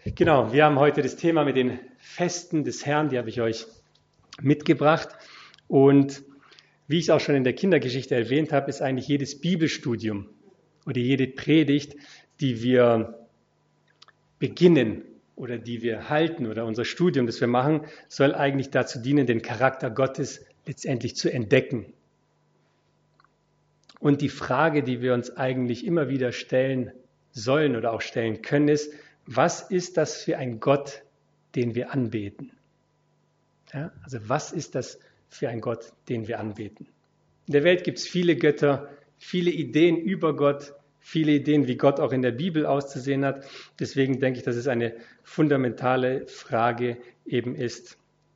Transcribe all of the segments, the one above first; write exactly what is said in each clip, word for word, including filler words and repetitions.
Genau, wir haben heute das Thema mit den Festen des Herrn, die habe ich euch mitgebracht. Und wie ich es auch schon in der Kindergeschichte erwähnt habe, ist eigentlich jedes Bibelstudium oder jede Predigt, die wir beginnen oder die wir halten oder unser Studium, das wir machen, soll eigentlich dazu dienen, den Charakter Gottes letztendlich zu entdecken. Und die Frage, die wir uns eigentlich immer wieder stellen sollen oder auch stellen können, ist: Was ist das für ein Gott, den wir anbeten? Ja, also was ist das für ein Gott, den wir anbeten? In der Welt gibt es viele Götter, viele Ideen über Gott, viele Ideen, wie Gott auch in der Bibel auszusehen hat. Deswegen denke ich, dass es eine fundamentale Frage eben ist.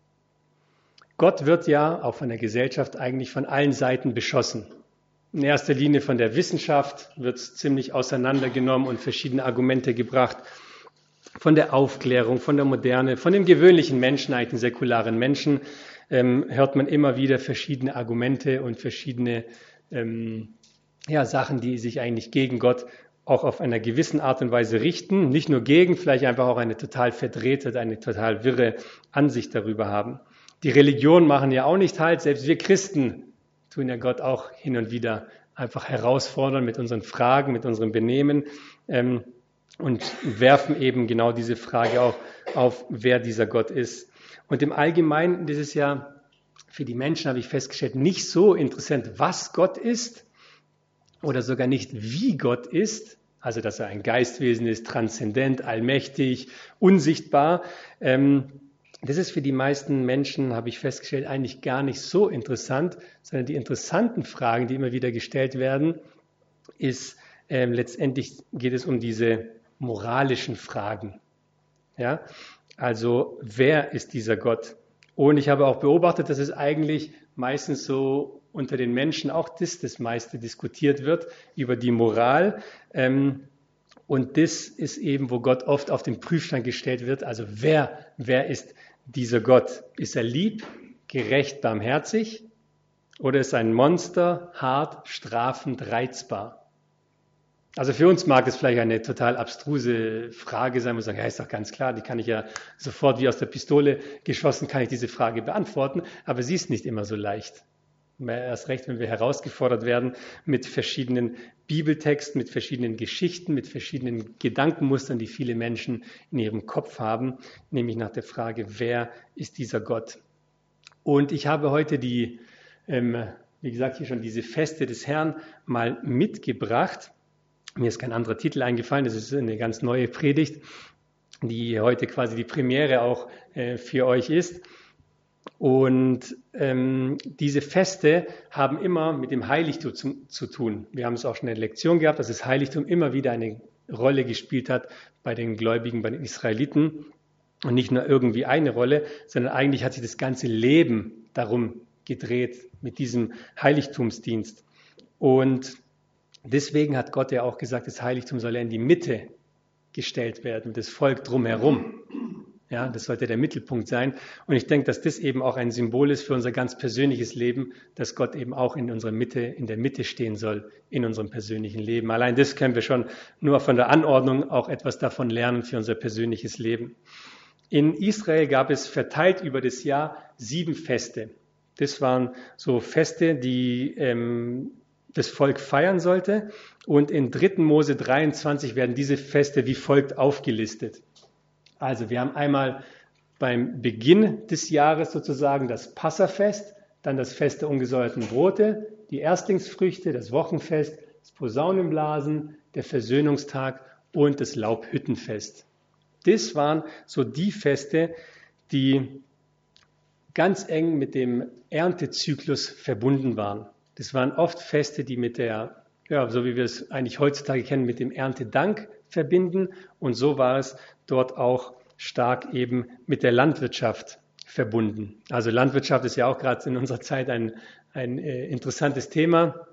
Gott wird ja auch von der Gesellschaft eigentlich von allen Seiten beschossen. In erster Linie von der Wissenschaft wird es ziemlich auseinandergenommen und verschiedene Argumente gebracht. Von der Aufklärung, von der Moderne, von dem gewöhnlichen Menschen, eigentlich den säkularen Menschen, ähm, hört man immer wieder verschiedene Argumente und verschiedene ähm, ja, Sachen, die sich eigentlich gegen Gott auch auf einer gewissen Art und Weise richten. Nicht nur gegen, vielleicht einfach auch eine total verdrehte, eine total wirre Ansicht darüber haben. Die Religionen machen ja auch nicht halt, selbst wir Christen tun ja Gott auch hin und wieder einfach herausfordern mit unseren Fragen, mit unserem Benehmen. Ähm, Und werfen eben genau diese Frage auch auf, wer dieser Gott ist. Und im Allgemeinen ist es ja für die Menschen, habe ich festgestellt, nicht so interessant, was Gott ist oder sogar nicht, wie Gott ist. Also, dass er ein Geistwesen ist, transzendent, allmächtig, unsichtbar. Das ist für die meisten Menschen, habe ich festgestellt, eigentlich gar nicht so interessant, sondern die interessanten Fragen, die immer wieder gestellt werden, ist, äh, letztendlich geht es um diese moralischen Fragen. Ja, also wer ist dieser Gott? Und ich habe auch beobachtet, dass es eigentlich meistens so unter den Menschen auch das, das meiste diskutiert wird über die Moral. Und das ist eben, wo Gott oft auf den Prüfstand gestellt wird. Also wer, wer ist dieser Gott? Ist er lieb, gerecht, barmherzig? Oder ist er ein Monster, hart, strafend, reizbar? Also für uns mag es vielleicht eine total abstruse Frage sein, wo wir sagen, ja, ist doch ganz klar, die kann ich ja sofort wie aus der Pistole geschossen, kann ich diese Frage beantworten, aber sie ist nicht immer so leicht. Erst recht, wenn wir herausgefordert werden mit verschiedenen Bibeltexten, mit verschiedenen Geschichten, mit verschiedenen Gedankenmustern, die viele Menschen in ihrem Kopf haben, nämlich nach der Frage, wer ist dieser Gott? Und ich habe heute die, ähm, wie gesagt, hier schon diese Feste des Herrn mal mitgebracht. Mir ist kein anderer Titel eingefallen, das ist eine ganz neue Predigt, die heute quasi die Premiere auch äh, für euch ist. Und ähm, diese Feste haben immer mit dem Heiligtum zu, zu tun. Wir haben es auch schon in der Lektion gehabt, dass das Heiligtum immer wieder eine Rolle gespielt hat bei den Gläubigen, bei den Israeliten. Und nicht nur irgendwie eine Rolle, sondern eigentlich hat sich das ganze Leben darum gedreht mit diesem Heiligtumsdienst. Und deswegen hat Gott ja auch gesagt, das Heiligtum soll ja in die Mitte gestellt werden, das Volk drumherum. Ja, das sollte der Mittelpunkt sein. Und ich denke, dass das eben auch ein Symbol ist für unser ganz persönliches Leben, dass Gott eben auch in unserer Mitte, in der Mitte stehen soll, in unserem persönlichen Leben. Allein das können wir schon nur von der Anordnung auch etwas davon lernen für unser persönliches Leben. In Israel gab es verteilt über das Jahr sieben Feste. Das waren so Feste, die ähm, das Volk feiern sollte. Und in dritten Mose dreiundzwanzig werden diese Feste wie folgt aufgelistet. Also wir haben einmal beim Beginn des Jahres sozusagen das Passafest, dann das Fest der ungesäuerten Brote, die Erstlingsfrüchte, das Wochenfest, das Posaunenblasen, der Versöhnungstag und das Laubhüttenfest. Das waren so die Feste, die ganz eng mit dem Erntezyklus verbunden waren. Das waren oft Feste, die mit der, ja, so wie wir es eigentlich heutzutage kennen, mit dem Erntedank verbinden. Und so war es dort auch stark eben mit der Landwirtschaft verbunden. Also Landwirtschaft ist ja auch gerade in unserer Zeit ein, ein äh, interessantes Thema.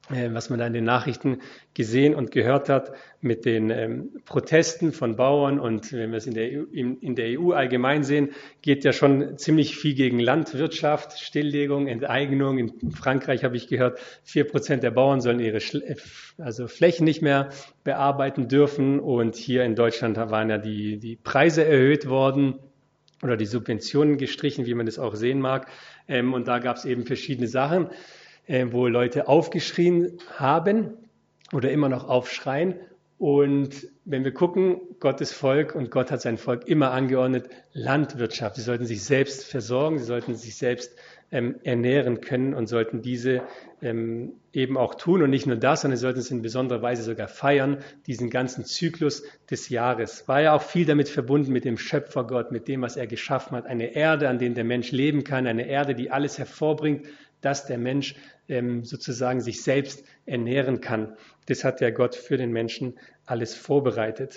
was man da in den Nachrichten gesehen und gehört hat mit den ähm, Protesten von Bauern und wenn wir es in der, E U, in, in der E U allgemein sehen, geht ja schon ziemlich viel gegen Landwirtschaft, Stilllegung, Enteignung. In Frankreich habe ich gehört, vier Prozent der Bauern sollen ihre Schle- also Flächen nicht mehr bearbeiten dürfen und hier in Deutschland waren ja die, die Preise erhöht worden oder die Subventionen gestrichen, wie man das auch sehen mag. Ähm, und da gab es eben verschiedene Sachen, wo Leute aufgeschrien haben oder immer noch aufschreien. Und wenn wir gucken, Gottes Volk und Gott hat sein Volk immer angeordnet, Landwirtschaft. Sie sollten sich selbst versorgen, sie sollten sich selbst ähm, ernähren können und sollten diese ähm, eben auch tun. Und nicht nur das, sondern sie sollten es in besonderer Weise sogar feiern, diesen ganzen Zyklus des Jahres. War ja auch viel damit verbunden mit dem Schöpfergott, mit dem, was er geschaffen hat. Eine Erde, an der der Mensch leben kann, eine Erde, die alles hervorbringt, dass der Mensch ähm, sozusagen sich selbst ernähren kann. Das hat ja Gott für den Menschen alles vorbereitet.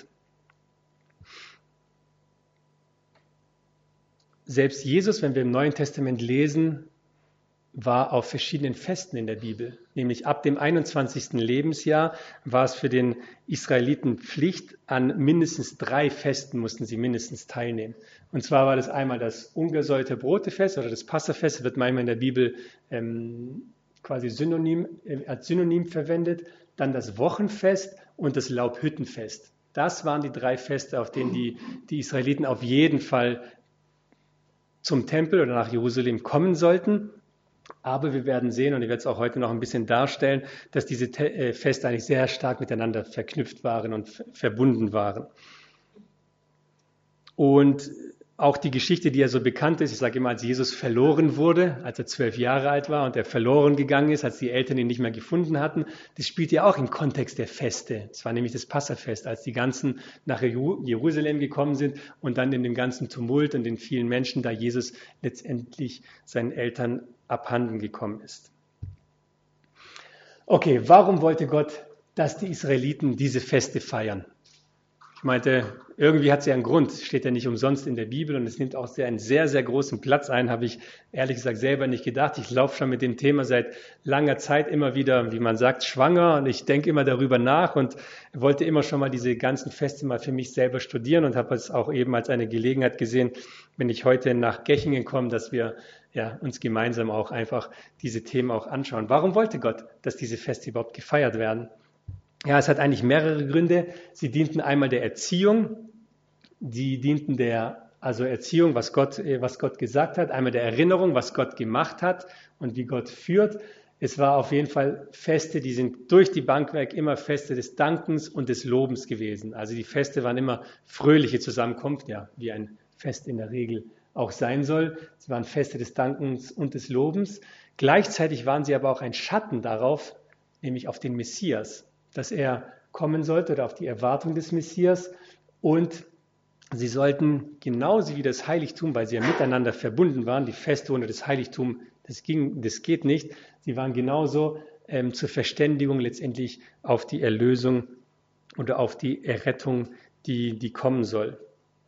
Selbst Jesus, wenn wir im Neuen Testament lesen, war auf verschiedenen Festen in der Bibel. Nämlich ab dem einundzwanzigsten Lebensjahr war es für den Israeliten Pflicht, an mindestens drei Festen mussten sie mindestens teilnehmen. Und zwar war das einmal das ungesäuerte Brotefest oder das Passafest, das wird manchmal in der Bibel ähm, quasi synonym, äh, als Synonym verwendet. Dann das Wochenfest und das Laubhüttenfest. Das waren die drei Feste, auf denen die, die Israeliten auf jeden Fall zum Tempel oder nach Jerusalem kommen sollten. Aber wir werden sehen, und ich werde es auch heute noch ein bisschen darstellen, dass diese Feste eigentlich sehr stark miteinander verknüpft waren und verbunden waren. Und auch die Geschichte, die ja so bekannt ist, ich sage immer, als Jesus verloren wurde, als er zwölf Jahre alt war und er verloren gegangen ist, als die Eltern ihn nicht mehr gefunden hatten, das spielt ja auch im Kontext der Feste. Es war nämlich das Passafest, als die ganzen nach Jerusalem gekommen sind und dann in dem ganzen Tumult und den vielen Menschen, da Jesus letztendlich seinen Eltern abhanden gekommen ist. Okay, warum wollte Gott, dass die Israeliten diese Feste feiern? Ich meinte, irgendwie hat es ja einen Grund, steht ja nicht umsonst in der Bibel und es nimmt auch sehr, einen sehr, sehr großen Platz ein, habe ich ehrlich gesagt selber nicht gedacht. Ich laufe schon mit dem Thema seit langer Zeit immer wieder, wie man sagt, schwanger und ich denke immer darüber nach und wollte immer schon mal diese ganzen Feste mal für mich selber studieren und habe es auch eben als eine Gelegenheit gesehen, wenn ich heute nach Gechingen komme, dass wir ja, uns gemeinsam auch einfach diese Themen auch anschauen. Warum wollte Gott, dass diese Feste überhaupt gefeiert werden? Ja, es hat eigentlich mehrere Gründe. Sie dienten einmal der Erziehung, die dienten der, also Erziehung, was Gott, was Gott gesagt hat, einmal der Erinnerung, was Gott gemacht hat und wie Gott führt. Es war auf jeden Fall Feste, die sind durch die Bank weg immer Feste des Dankens und des Lobens gewesen. Also die Feste waren immer fröhliche Zusammenkunft, ja, wie ein Fest in der Regel auch sein soll. Sie waren Feste des Dankens und des Lobens. Gleichzeitig waren sie aber auch ein Schatten darauf, nämlich auf den Messias, dass er kommen sollte oder auf die Erwartung des Messias. Und sie sollten genauso wie das Heiligtum, weil sie ja miteinander verbunden waren, die Feste ohne das Heiligtum, das, ging, das geht nicht, sie waren genauso ähm, zur Verständigung letztendlich auf die Erlösung oder auf die Errettung, die, die kommen soll.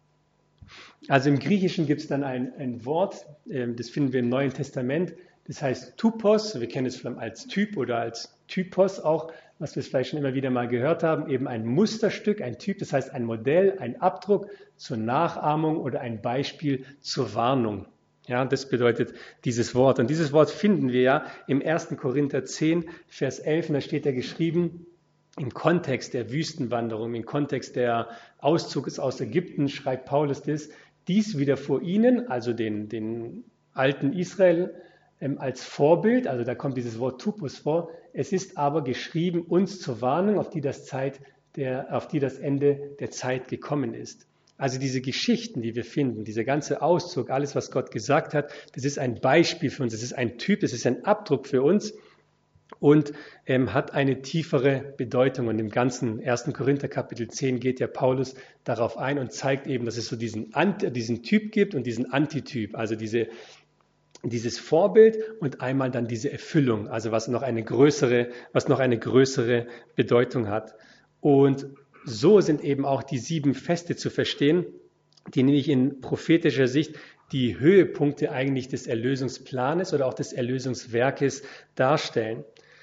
Also im Griechischen gibt es dann ein, ein Wort, ähm, das finden wir im Neuen Testament, das heißt Typos, wir kennen es vielleicht als Typ oder als Typos auch, was wir vielleicht schon immer wieder mal gehört haben, eben ein Musterstück, ein Typ, das heißt ein Modell, ein Abdruck zur Nachahmung oder ein Beispiel zur Warnung. Ja, das bedeutet dieses Wort. Und dieses Wort finden wir ja im ersten Korinther zehn, Vers elf, und da steht ja geschrieben, im Kontext der Wüstenwanderung, im Kontext der Auszugs aus Ägypten, schreibt Paulus das, dies wieder vor ihnen, also den, den alten Israel, ähm, als Vorbild, also da kommt dieses Wort Typus vor, es ist aber geschrieben uns zur Warnung, auf die das Zeit der, auf die das Ende der Zeit gekommen ist. Also diese Geschichten, die wir finden, dieser ganze Auszug, alles, was Gott gesagt hat, das ist ein Beispiel für uns, das ist ein Typ, das ist ein Abdruck für uns und ähm, hat eine tiefere Bedeutung. Und im ganzen ersten Korinther Kapitel zehn geht ja Paulus darauf ein und zeigt eben, dass es so diesen, Ant- diesen Typ gibt und diesen Antityp, also diese dieses Vorbild und einmal dann diese Erfüllung, also was noch eine größere, was noch eine größere Bedeutung hat. Und so sind eben auch die sieben Feste zu verstehen, die nämlich in prophetischer Sicht die Höhepunkte eigentlich des Erlösungsplanes oder auch des Erlösungswerkes darstellen.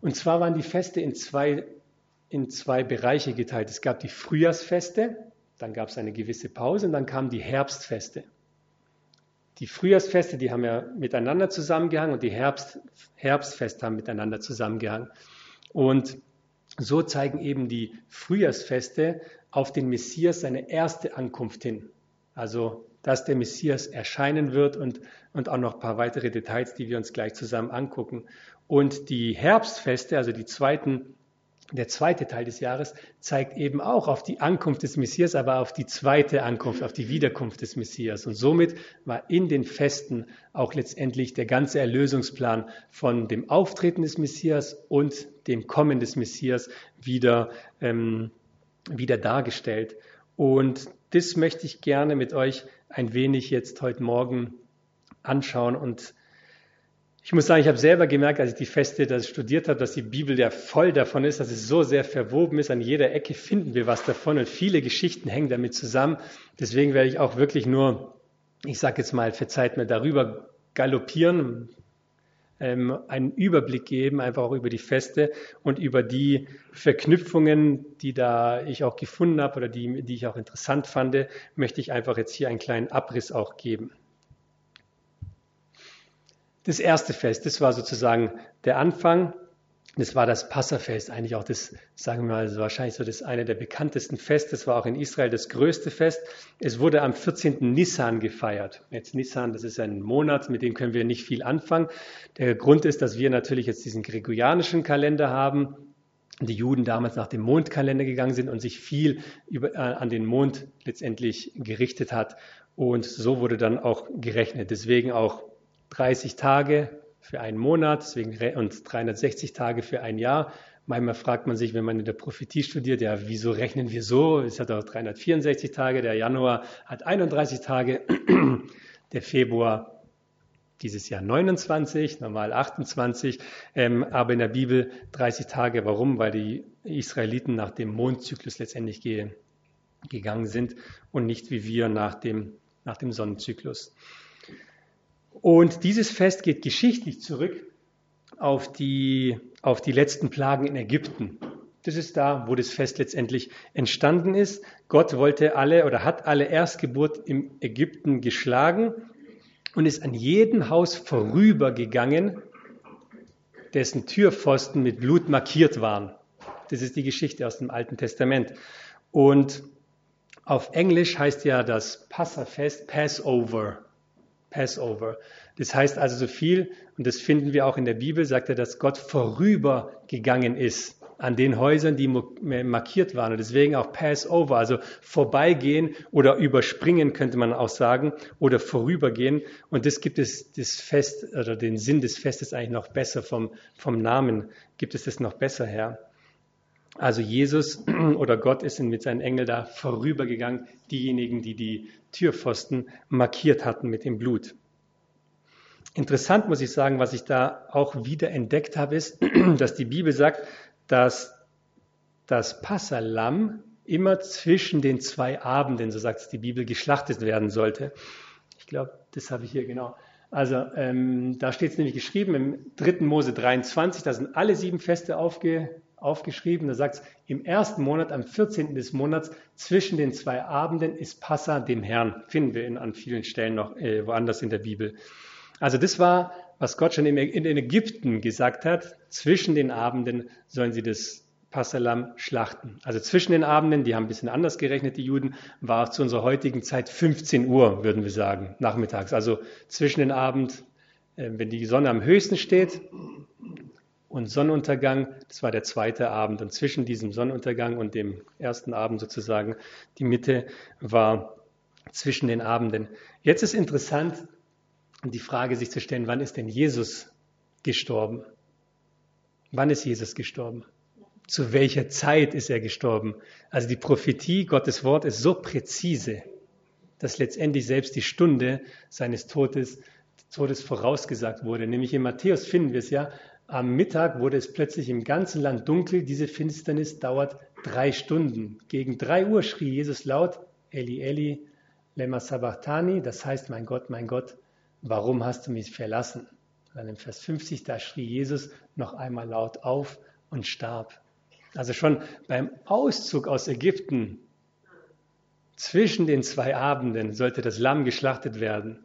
Und zwar waren die Feste in zwei, in zwei Bereiche geteilt. Es gab die Frühjahrsfeste, dann gab es eine gewisse Pause und dann kamen die Herbstfeste. Die Frühjahrsfeste, die haben ja miteinander zusammengehangen und die Herbst, Herbstfeste haben miteinander zusammengehangen. Und so zeigen eben die Frühjahrsfeste auf den Messias seine erste Ankunft hin. Also, dass der Messias erscheinen wird und, und auch noch ein paar weitere Details, die wir uns gleich zusammen angucken. Und die Herbstfeste, also die zweiten, der zweite Teil des Jahres, zeigt eben auch auf die Ankunft des Messias, aber auf die zweite Ankunft, auf die Wiederkunft des Messias. Und somit war in den Festen auch letztendlich der ganze Erlösungsplan von dem Auftreten des Messias und dem Kommen des Messias wieder, ähm, wieder dargestellt. Und das möchte ich gerne mit euch ein wenig jetzt heute Morgen anschauen. Und ich muss sagen, ich habe selber gemerkt, als ich die Feste das studiert habe, dass die Bibel ja voll davon ist, dass es so sehr verwoben ist. An jeder Ecke finden wir was davon und viele Geschichten hängen damit zusammen. Deswegen werde ich auch wirklich nur, ich sage jetzt mal, verzeiht mir, darüber galoppieren, ähm, einen Überblick geben, einfach auch über die Feste und über die Verknüpfungen, die da ich auch gefunden habe oder die, die ich auch interessant fand, möchte ich einfach jetzt hier einen kleinen Abriss auch geben. Das erste Fest, das war sozusagen der Anfang. Das war das Passafest, eigentlich auch das, sagen wir mal, wahrscheinlich so das eine der bekanntesten Feste. Das war auch in Israel das größte Fest. Es wurde am vierzehnten Nissan gefeiert. Jetzt Nissan, das ist ein Monat, mit dem können wir nicht viel anfangen. Der Grund ist, dass wir natürlich jetzt diesen gregorianischen Kalender haben. Die Juden damals nach dem Mondkalender gegangen sind und sich viel über, äh, an den Mond letztendlich gerichtet hat. Und so wurde dann auch gerechnet. Deswegen auch dreißig Tage für einen Monat deswegen, und dreihundertsechzig Tage für ein Jahr. Manchmal fragt man sich, wenn man in der Prophetie studiert, ja, wieso rechnen wir so? Es hat auch dreihundertvierundsechzig Tage, der Januar hat einunddreißig Tage, der Februar dieses Jahr neunundzwanzig, normal achtundzwanzig, ähm, aber in der Bibel dreißig Tage. Warum? Weil die Israeliten nach dem Mondzyklus letztendlich ge- gegangen sind und nicht wie wir nach dem, nach dem Sonnenzyklus. Und dieses Fest geht geschichtlich zurück auf die, auf die letzten Plagen in Ägypten. Das ist da, wo das Fest letztendlich entstanden ist. Gott wollte alle oder hat alle Erstgeburt im Ägypten geschlagen und ist an jedem Haus vorübergegangen, dessen Türpfosten mit Blut markiert waren. Das ist die Geschichte aus dem Alten Testament. Und auf Englisch heißt ja das Passafest Passover. Passover. Das heißt also so viel, und das finden wir auch in der Bibel, sagt er, dass Gott vorübergegangen ist an den Häusern, die markiert waren. Und deswegen auch Passover, also vorbeigehen oder überspringen, könnte man auch sagen, oder vorübergehen. Und das gibt es, das Fest, oder den Sinn des Festes eigentlich noch besser, vom, vom Namen gibt es das noch besser her. Also Jesus oder Gott ist mit seinen Engeln da vorübergegangen, diejenigen, die die Türpfosten markiert hatten mit dem Blut. Interessant muss ich sagen, was ich da auch wieder entdeckt habe, ist, dass die Bibel sagt, dass das Passalamm immer zwischen den zwei Abenden, so sagt es die Bibel, geschlachtet werden sollte. Ich glaube, das habe ich hier genau. Also ähm, da steht es nämlich geschrieben im dritten Mose dreiundzwanzig, da sind alle sieben Feste aufge, aufgeschrieben. Da sagt es, im ersten Monat, am vierzehnten des Monats, zwischen den zwei Abenden ist Passa dem Herrn. Finden wir in, an vielen Stellen noch äh, woanders in der Bibel. Also das war, was Gott schon in, in Ägypten gesagt hat, zwischen den Abenden sollen sie das Passalamm schlachten. Also zwischen den Abenden, die haben ein bisschen anders gerechnet, die Juden, war zu unserer heutigen Zeit fünfzehn Uhr, würden wir sagen, nachmittags. Also zwischen den Abend, äh, wenn die Sonne am höchsten steht, und Sonnenuntergang, das war der zweite Abend. Und zwischen diesem Sonnenuntergang und dem ersten Abend sozusagen, die Mitte war zwischen den Abenden. Jetzt ist interessant, die Frage sich zu stellen, wann ist denn Jesus gestorben? Wann ist Jesus gestorben? Zu welcher Zeit ist er gestorben? Also die Prophetie, Gottes Wort, ist so präzise, dass letztendlich selbst die Stunde seines Todes, Todes vorausgesagt wurde. Nämlich in Matthäus finden wir es ja, am Mittag wurde es plötzlich im ganzen Land dunkel. Diese Finsternis dauert drei Stunden. Gegen drei Uhr schrie Jesus laut, Eli, Eli, lema sabachthani, das heißt, mein Gott, mein Gott, warum hast du mich verlassen? Dann im Vers fünfzig, da schrie Jesus noch einmal laut auf und starb. Also schon beim Auszug aus Ägypten, zwischen den zwei Abenden, sollte das Lamm geschlachtet werden.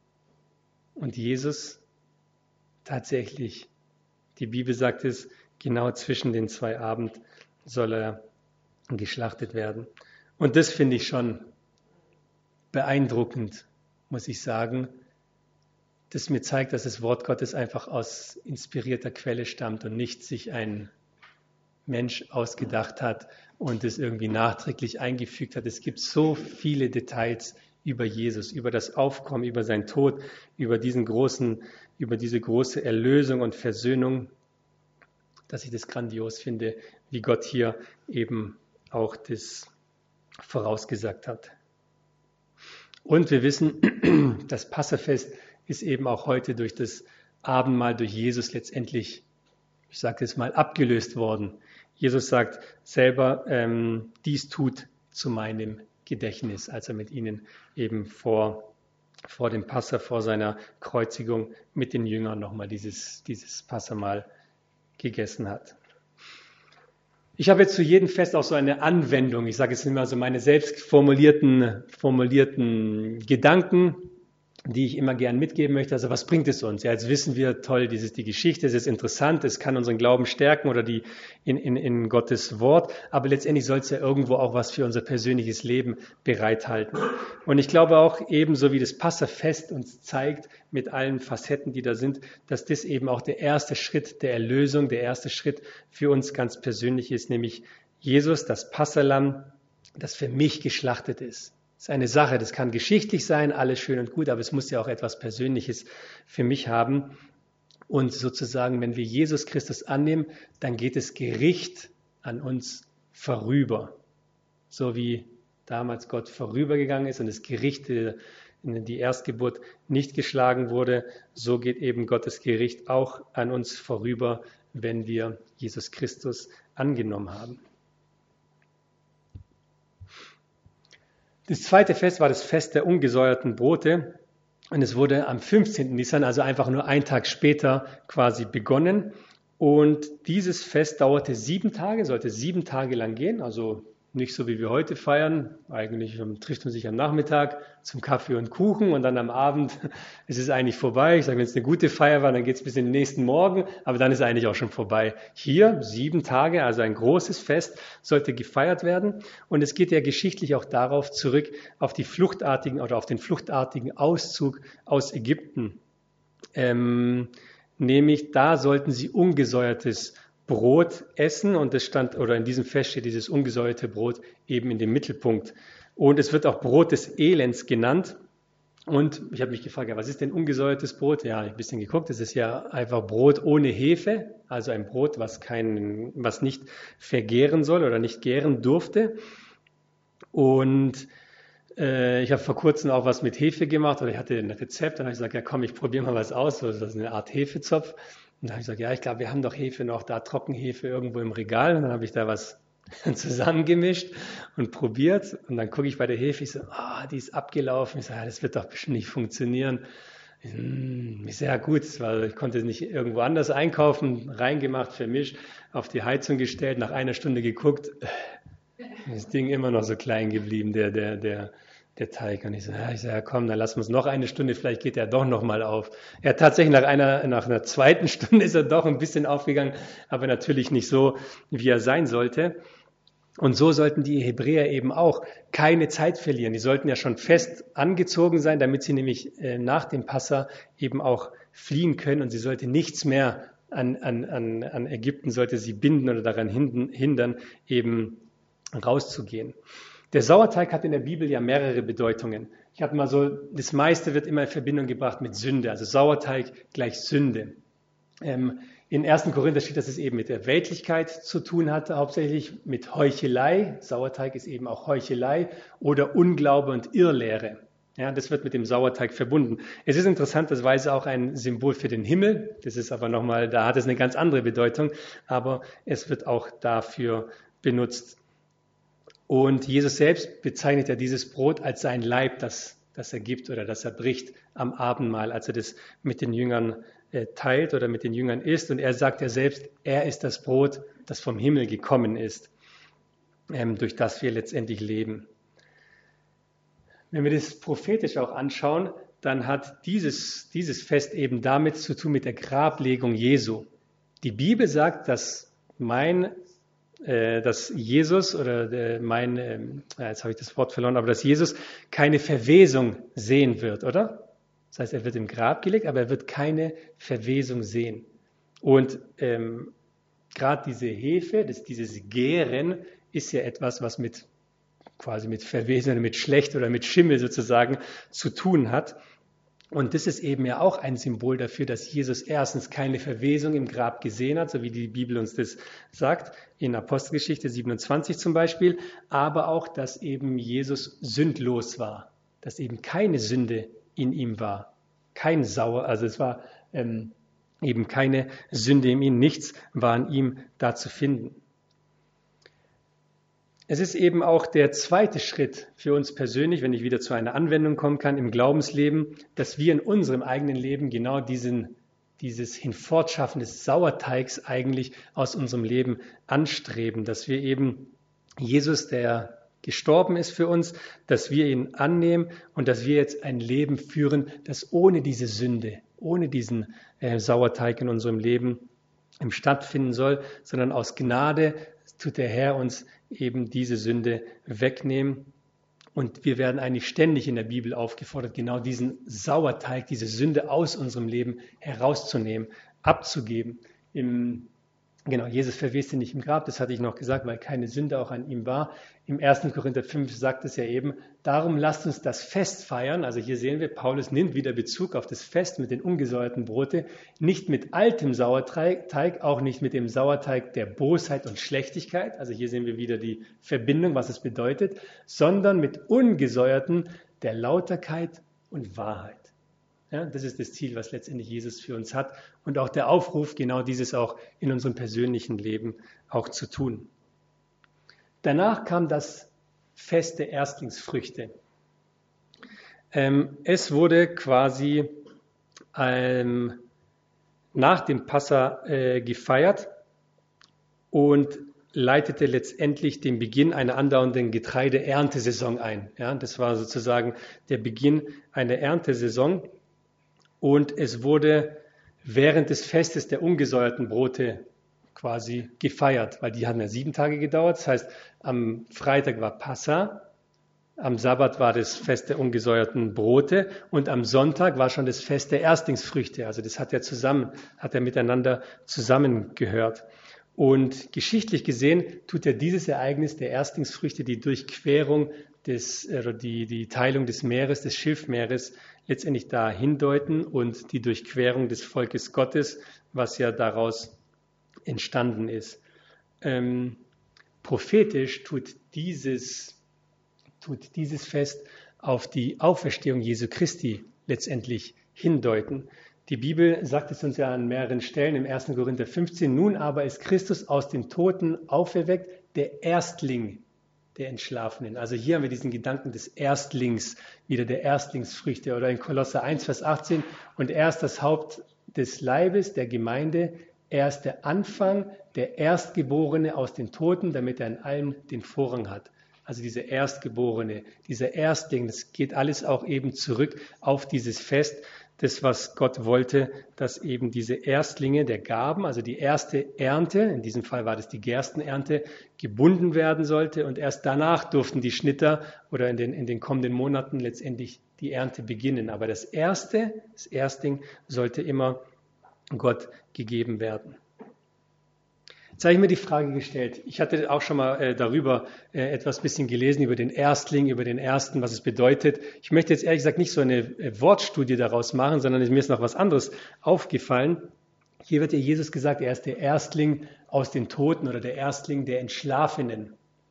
Und Jesus tatsächlich, die Bibel sagt es, genau zwischen den zwei Abenden soll er geschlachtet werden. Und das finde ich schon beeindruckend, muss ich sagen, das mir zeigt, dass das Wort Gottes einfach aus inspirierter Quelle stammt und nicht sich ein Mensch ausgedacht hat und es irgendwie nachträglich eingefügt hat. Es gibt so viele Details über Jesus, über das Aufkommen, über seinen Tod, über diesen großen, über diese große Erlösung und Versöhnung, dass ich das grandios finde, wie Gott hier eben auch das vorausgesagt hat. Und wir wissen, das Passafest ist eben auch heute durch das Abendmahl, durch Jesus letztendlich, ich sage es mal, abgelöst worden. Jesus sagt selber, ähm, dies tut zu meinem Gedächtnis, als er mit ihnen eben vor, vor dem Passa, vor seiner Kreuzigung mit den Jüngern nochmal dieses, dieses Passamahl gegessen hat. Ich habe jetzt zu jedem Fest auch so eine Anwendung. Ich sage es immer so, meine selbst formulierten, formulierten Gedanken, die ich immer gern mitgeben möchte. Also was bringt es uns? Ja, jetzt wissen wir, toll, dieses, die Geschichte, es ist interessant, es kann unseren Glauben stärken oder die in, in, in Gottes Wort, aber letztendlich soll es ja irgendwo auch was für unser persönliches Leben bereithalten. Und ich glaube auch, ebenso wie das Passafest uns zeigt, mit allen Facetten, die da sind, dass das eben auch der erste Schritt der Erlösung, der erste Schritt für uns ganz persönlich ist, nämlich Jesus, das Passahlamm, das für mich geschlachtet ist. Das ist eine Sache, das kann geschichtlich sein, alles schön und gut, aber es muss ja auch etwas Persönliches für mich haben. Und sozusagen, wenn wir Jesus Christus annehmen, dann geht das Gericht an uns vorüber. So wie damals Gott vorübergegangen ist und das Gericht, die Erstgeburt nicht geschlagen wurde, so geht eben Gottes Gericht auch an uns vorüber, wenn wir Jesus Christus angenommen haben. Das zweite Fest war das Fest der ungesäuerten Brote und es wurde am fünfzehnten Nisan, also einfach nur einen Tag später quasi begonnen. Und dieses Fest dauerte sieben Tage, sollte sieben Tage lang gehen, also nicht so wie wir heute feiern. Eigentlich trifft man sich am Nachmittag zum Kaffee und Kuchen und dann am Abend ist es eigentlich vorbei. Ich sage, wenn es eine gute Feier war, dann geht es bis in den nächsten Morgen, aber dann ist es eigentlich auch schon vorbei. Hier sieben Tage, also ein großes Fest, sollte gefeiert werden. Und es geht ja geschichtlich auch darauf zurück, auf die fluchtartigen oder auf den fluchtartigen Auszug aus Ägypten. Ähm, nämlich da sollten sie ungesäuertes Brot essen und es stand, oder in diesem Fest steht dieses ungesäuerte Brot eben in dem Mittelpunkt. Und es wird auch Brot des Elends genannt. Und ich habe mich gefragt, ja, was ist denn ungesäuertes Brot? Ja, ich habe ein bisschen geguckt, es ist ja einfach Brot ohne Hefe, also ein Brot, was kein, was nicht vergären soll oder nicht gären durfte. Und äh, ich habe vor kurzem auch was mit Hefe gemacht, oder ich hatte ein Rezept, dann habe ich gesagt, ja komm, ich probiere mal was aus, so, das ist eine Art Hefezopf. Und dann habe ich gesagt, ja, ich glaube, wir haben doch Hefe noch da, Trockenhefe irgendwo im Regal. Und dann habe ich da was zusammengemischt und probiert. Und dann gucke ich bei der Hefe, ich so, ah, oh, die ist abgelaufen. Ich so, ja, das wird doch bestimmt nicht funktionieren. Hm, sehr gut, weil ich konnte es nicht irgendwo anders einkaufen, reingemacht, vermischt, auf die Heizung gestellt, nach einer Stunde geguckt. Das Ding immer noch so klein geblieben, der, der, der, der Teig. Und ich so, ja, ich so, ja komm, dann lassen wir es noch eine Stunde, vielleicht geht er doch noch mal auf. Ja, tatsächlich nach einer, nach einer zweiten Stunde ist er doch ein bisschen aufgegangen, aber natürlich nicht so, wie er sein sollte. Und so sollten die Hebräer eben auch keine Zeit verlieren. Die sollten ja schon fest angezogen sein, damit sie nämlich äh, nach dem Passa eben auch fliehen können. Und sie sollte nichts mehr an, an, an, an Ägypten, sollte sie binden oder daran hindern, eben rauszugehen. Der Sauerteig hat in der Bibel ja mehrere Bedeutungen. Ich habe mal so, das meiste wird immer in Verbindung gebracht mit Sünde, also Sauerteig gleich Sünde. Ähm, in ersten Korinther steht, dass es eben mit der Weltlichkeit zu tun hatte, hauptsächlich mit Heuchelei. Sauerteig ist eben auch Heuchelei oder Unglaube und Irrlehre. Ja, das wird mit dem Sauerteig verbunden. Es ist interessanterweise auch ein Symbol für den Himmel. Das ist aber nochmal, da hat es eine ganz andere Bedeutung, aber es wird auch dafür benutzt. Und Jesus selbst bezeichnet ja dieses Brot als sein Leib, das, das er gibt oder das er bricht am Abendmahl, als er das mit den Jüngern äh, teilt oder mit den Jüngern isst. Und er sagt ja selbst, er ist das Brot, das vom Himmel gekommen ist, ähm, durch das wir letztendlich leben. Wenn wir das prophetisch auch anschauen, dann hat dieses, dieses Fest eben damit zu tun mit der Grablegung Jesu. Die Bibel sagt, dass mein, äh, dass Jesus oder äh, mein, äh, jetzt habe ich das Wort verloren, aber dass Jesus keine Verwesung sehen wird, oder? Das heißt, er wird im Grab gelegt, aber er wird keine Verwesung sehen. Und ähm, gerade diese Hefe, das, dieses Gären, ist ja etwas, was mit quasi mit Verwesung, mit Schlecht oder mit Schimmel sozusagen zu tun hat. Und das ist eben ja auch ein Symbol dafür, dass Jesus erstens keine Verwesung im Grab gesehen hat, so wie die Bibel uns das sagt, in Apostelgeschichte siebenundzwanzig zum Beispiel, aber auch, dass eben Jesus sündlos war, dass eben keine Sünde in ihm war, kein Sauer, also es war ähm, eben keine Sünde in ihm, nichts war in ihm da zu finden. Es ist eben auch der zweite Schritt für uns persönlich, wenn ich wieder zu einer Anwendung kommen kann im Glaubensleben, dass wir in unserem eigenen Leben genau diesen, dieses Hinfortschaffen des Sauerteigs eigentlich aus unserem Leben anstreben, dass wir eben Jesus, der gestorben ist für uns, dass wir ihn annehmen und dass wir jetzt ein Leben führen, das ohne diese Sünde, ohne diesen äh, Sauerteig in unserem Leben im stattfinden soll, sondern aus Gnade tut der Herr uns eben diese Sünde wegnehmen. Und wir werden eigentlich ständig in der Bibel aufgefordert, genau diesen Sauerteig, diese Sünde aus unserem Leben herauszunehmen, abzugeben. Im, genau, Jesus verweste nicht im Grab, das hatte ich noch gesagt, weil keine Sünde auch an ihm war. Im ersten Korinther fünf sagt es ja eben, darum lasst uns das Fest feiern. Also hier sehen wir, Paulus nimmt wieder Bezug auf das Fest mit den ungesäuerten Brote, nicht mit altem Sauerteig, auch nicht mit dem Sauerteig der Bosheit und Schlechtigkeit. Also hier sehen wir wieder die Verbindung, was es bedeutet, sondern mit ungesäuerten der Lauterkeit und Wahrheit. Ja, das ist das Ziel, was letztendlich Jesus für uns hat und auch der Aufruf, genau dieses auch in unserem persönlichen Leben auch zu tun. Danach kam das Fest der Erstlingsfrüchte. Ähm, es wurde quasi ähm, nach dem Passa äh, gefeiert und leitete letztendlich den Beginn einer andauernden Getreideerntesaison ein. Ja, das war sozusagen der Beginn einer Erntesaison und es wurde während des Festes der ungesäuerten Brote quasi gefeiert, weil die haben ja sieben Tage gedauert. Das heißt, am Freitag war Passa, am Sabbat war das Fest der ungesäuerten Brote und am Sonntag war schon das Fest der Erstlingsfrüchte. Also das hat ja zusammen, hat ja miteinander zusammengehört. Und geschichtlich gesehen tut ja dieses Ereignis der Erstlingsfrüchte die Durchquerung des, oder die, die Teilung des Meeres, des Schilfmeeres letztendlich da hindeuten und die Durchquerung des Volkes Gottes, was ja daraus entstanden ist. Ähm, prophetisch tut dieses, tut dieses Fest auf die Auferstehung Jesu Christi letztendlich hindeuten. Die Bibel sagt es uns ja an mehreren Stellen im ersten Korinther fünfzehn, nun aber ist Christus aus den Toten auferweckt, der Erstling der Entschlafenen. Also hier haben wir diesen Gedanken des Erstlings, wieder der Erstlingsfrüchte, oder in Kolosser eins, Vers achtzehn, und er ist das Haupt des Leibes, der Gemeinde. Er ist der Anfang, der Erstgeborene aus den Toten, damit er in allem den Vorrang hat. Also dieser Erstgeborene, dieser Erstling, das geht alles auch eben zurück auf dieses Fest, das, was Gott wollte, dass eben diese Erstlinge der Gaben, also die erste Ernte, in diesem Fall war das die Gerstenernte, gebunden werden sollte und erst danach durften die Schnitter oder in den, in den kommenden Monaten letztendlich die Ernte beginnen. Aber das Erste, das Erstling sollte immer Gott gegeben werden. Jetzt habe ich mir die Frage gestellt, ich hatte auch schon mal äh, darüber äh, etwas bisschen gelesen, über den Erstling, über den Ersten, was es bedeutet. Ich möchte jetzt ehrlich gesagt nicht so eine äh, Wortstudie daraus machen, sondern mir ist noch was anderes aufgefallen. Hier wird ja Jesus gesagt, er ist der Erstling aus den Toten oder der Erstling der Entschlafenen.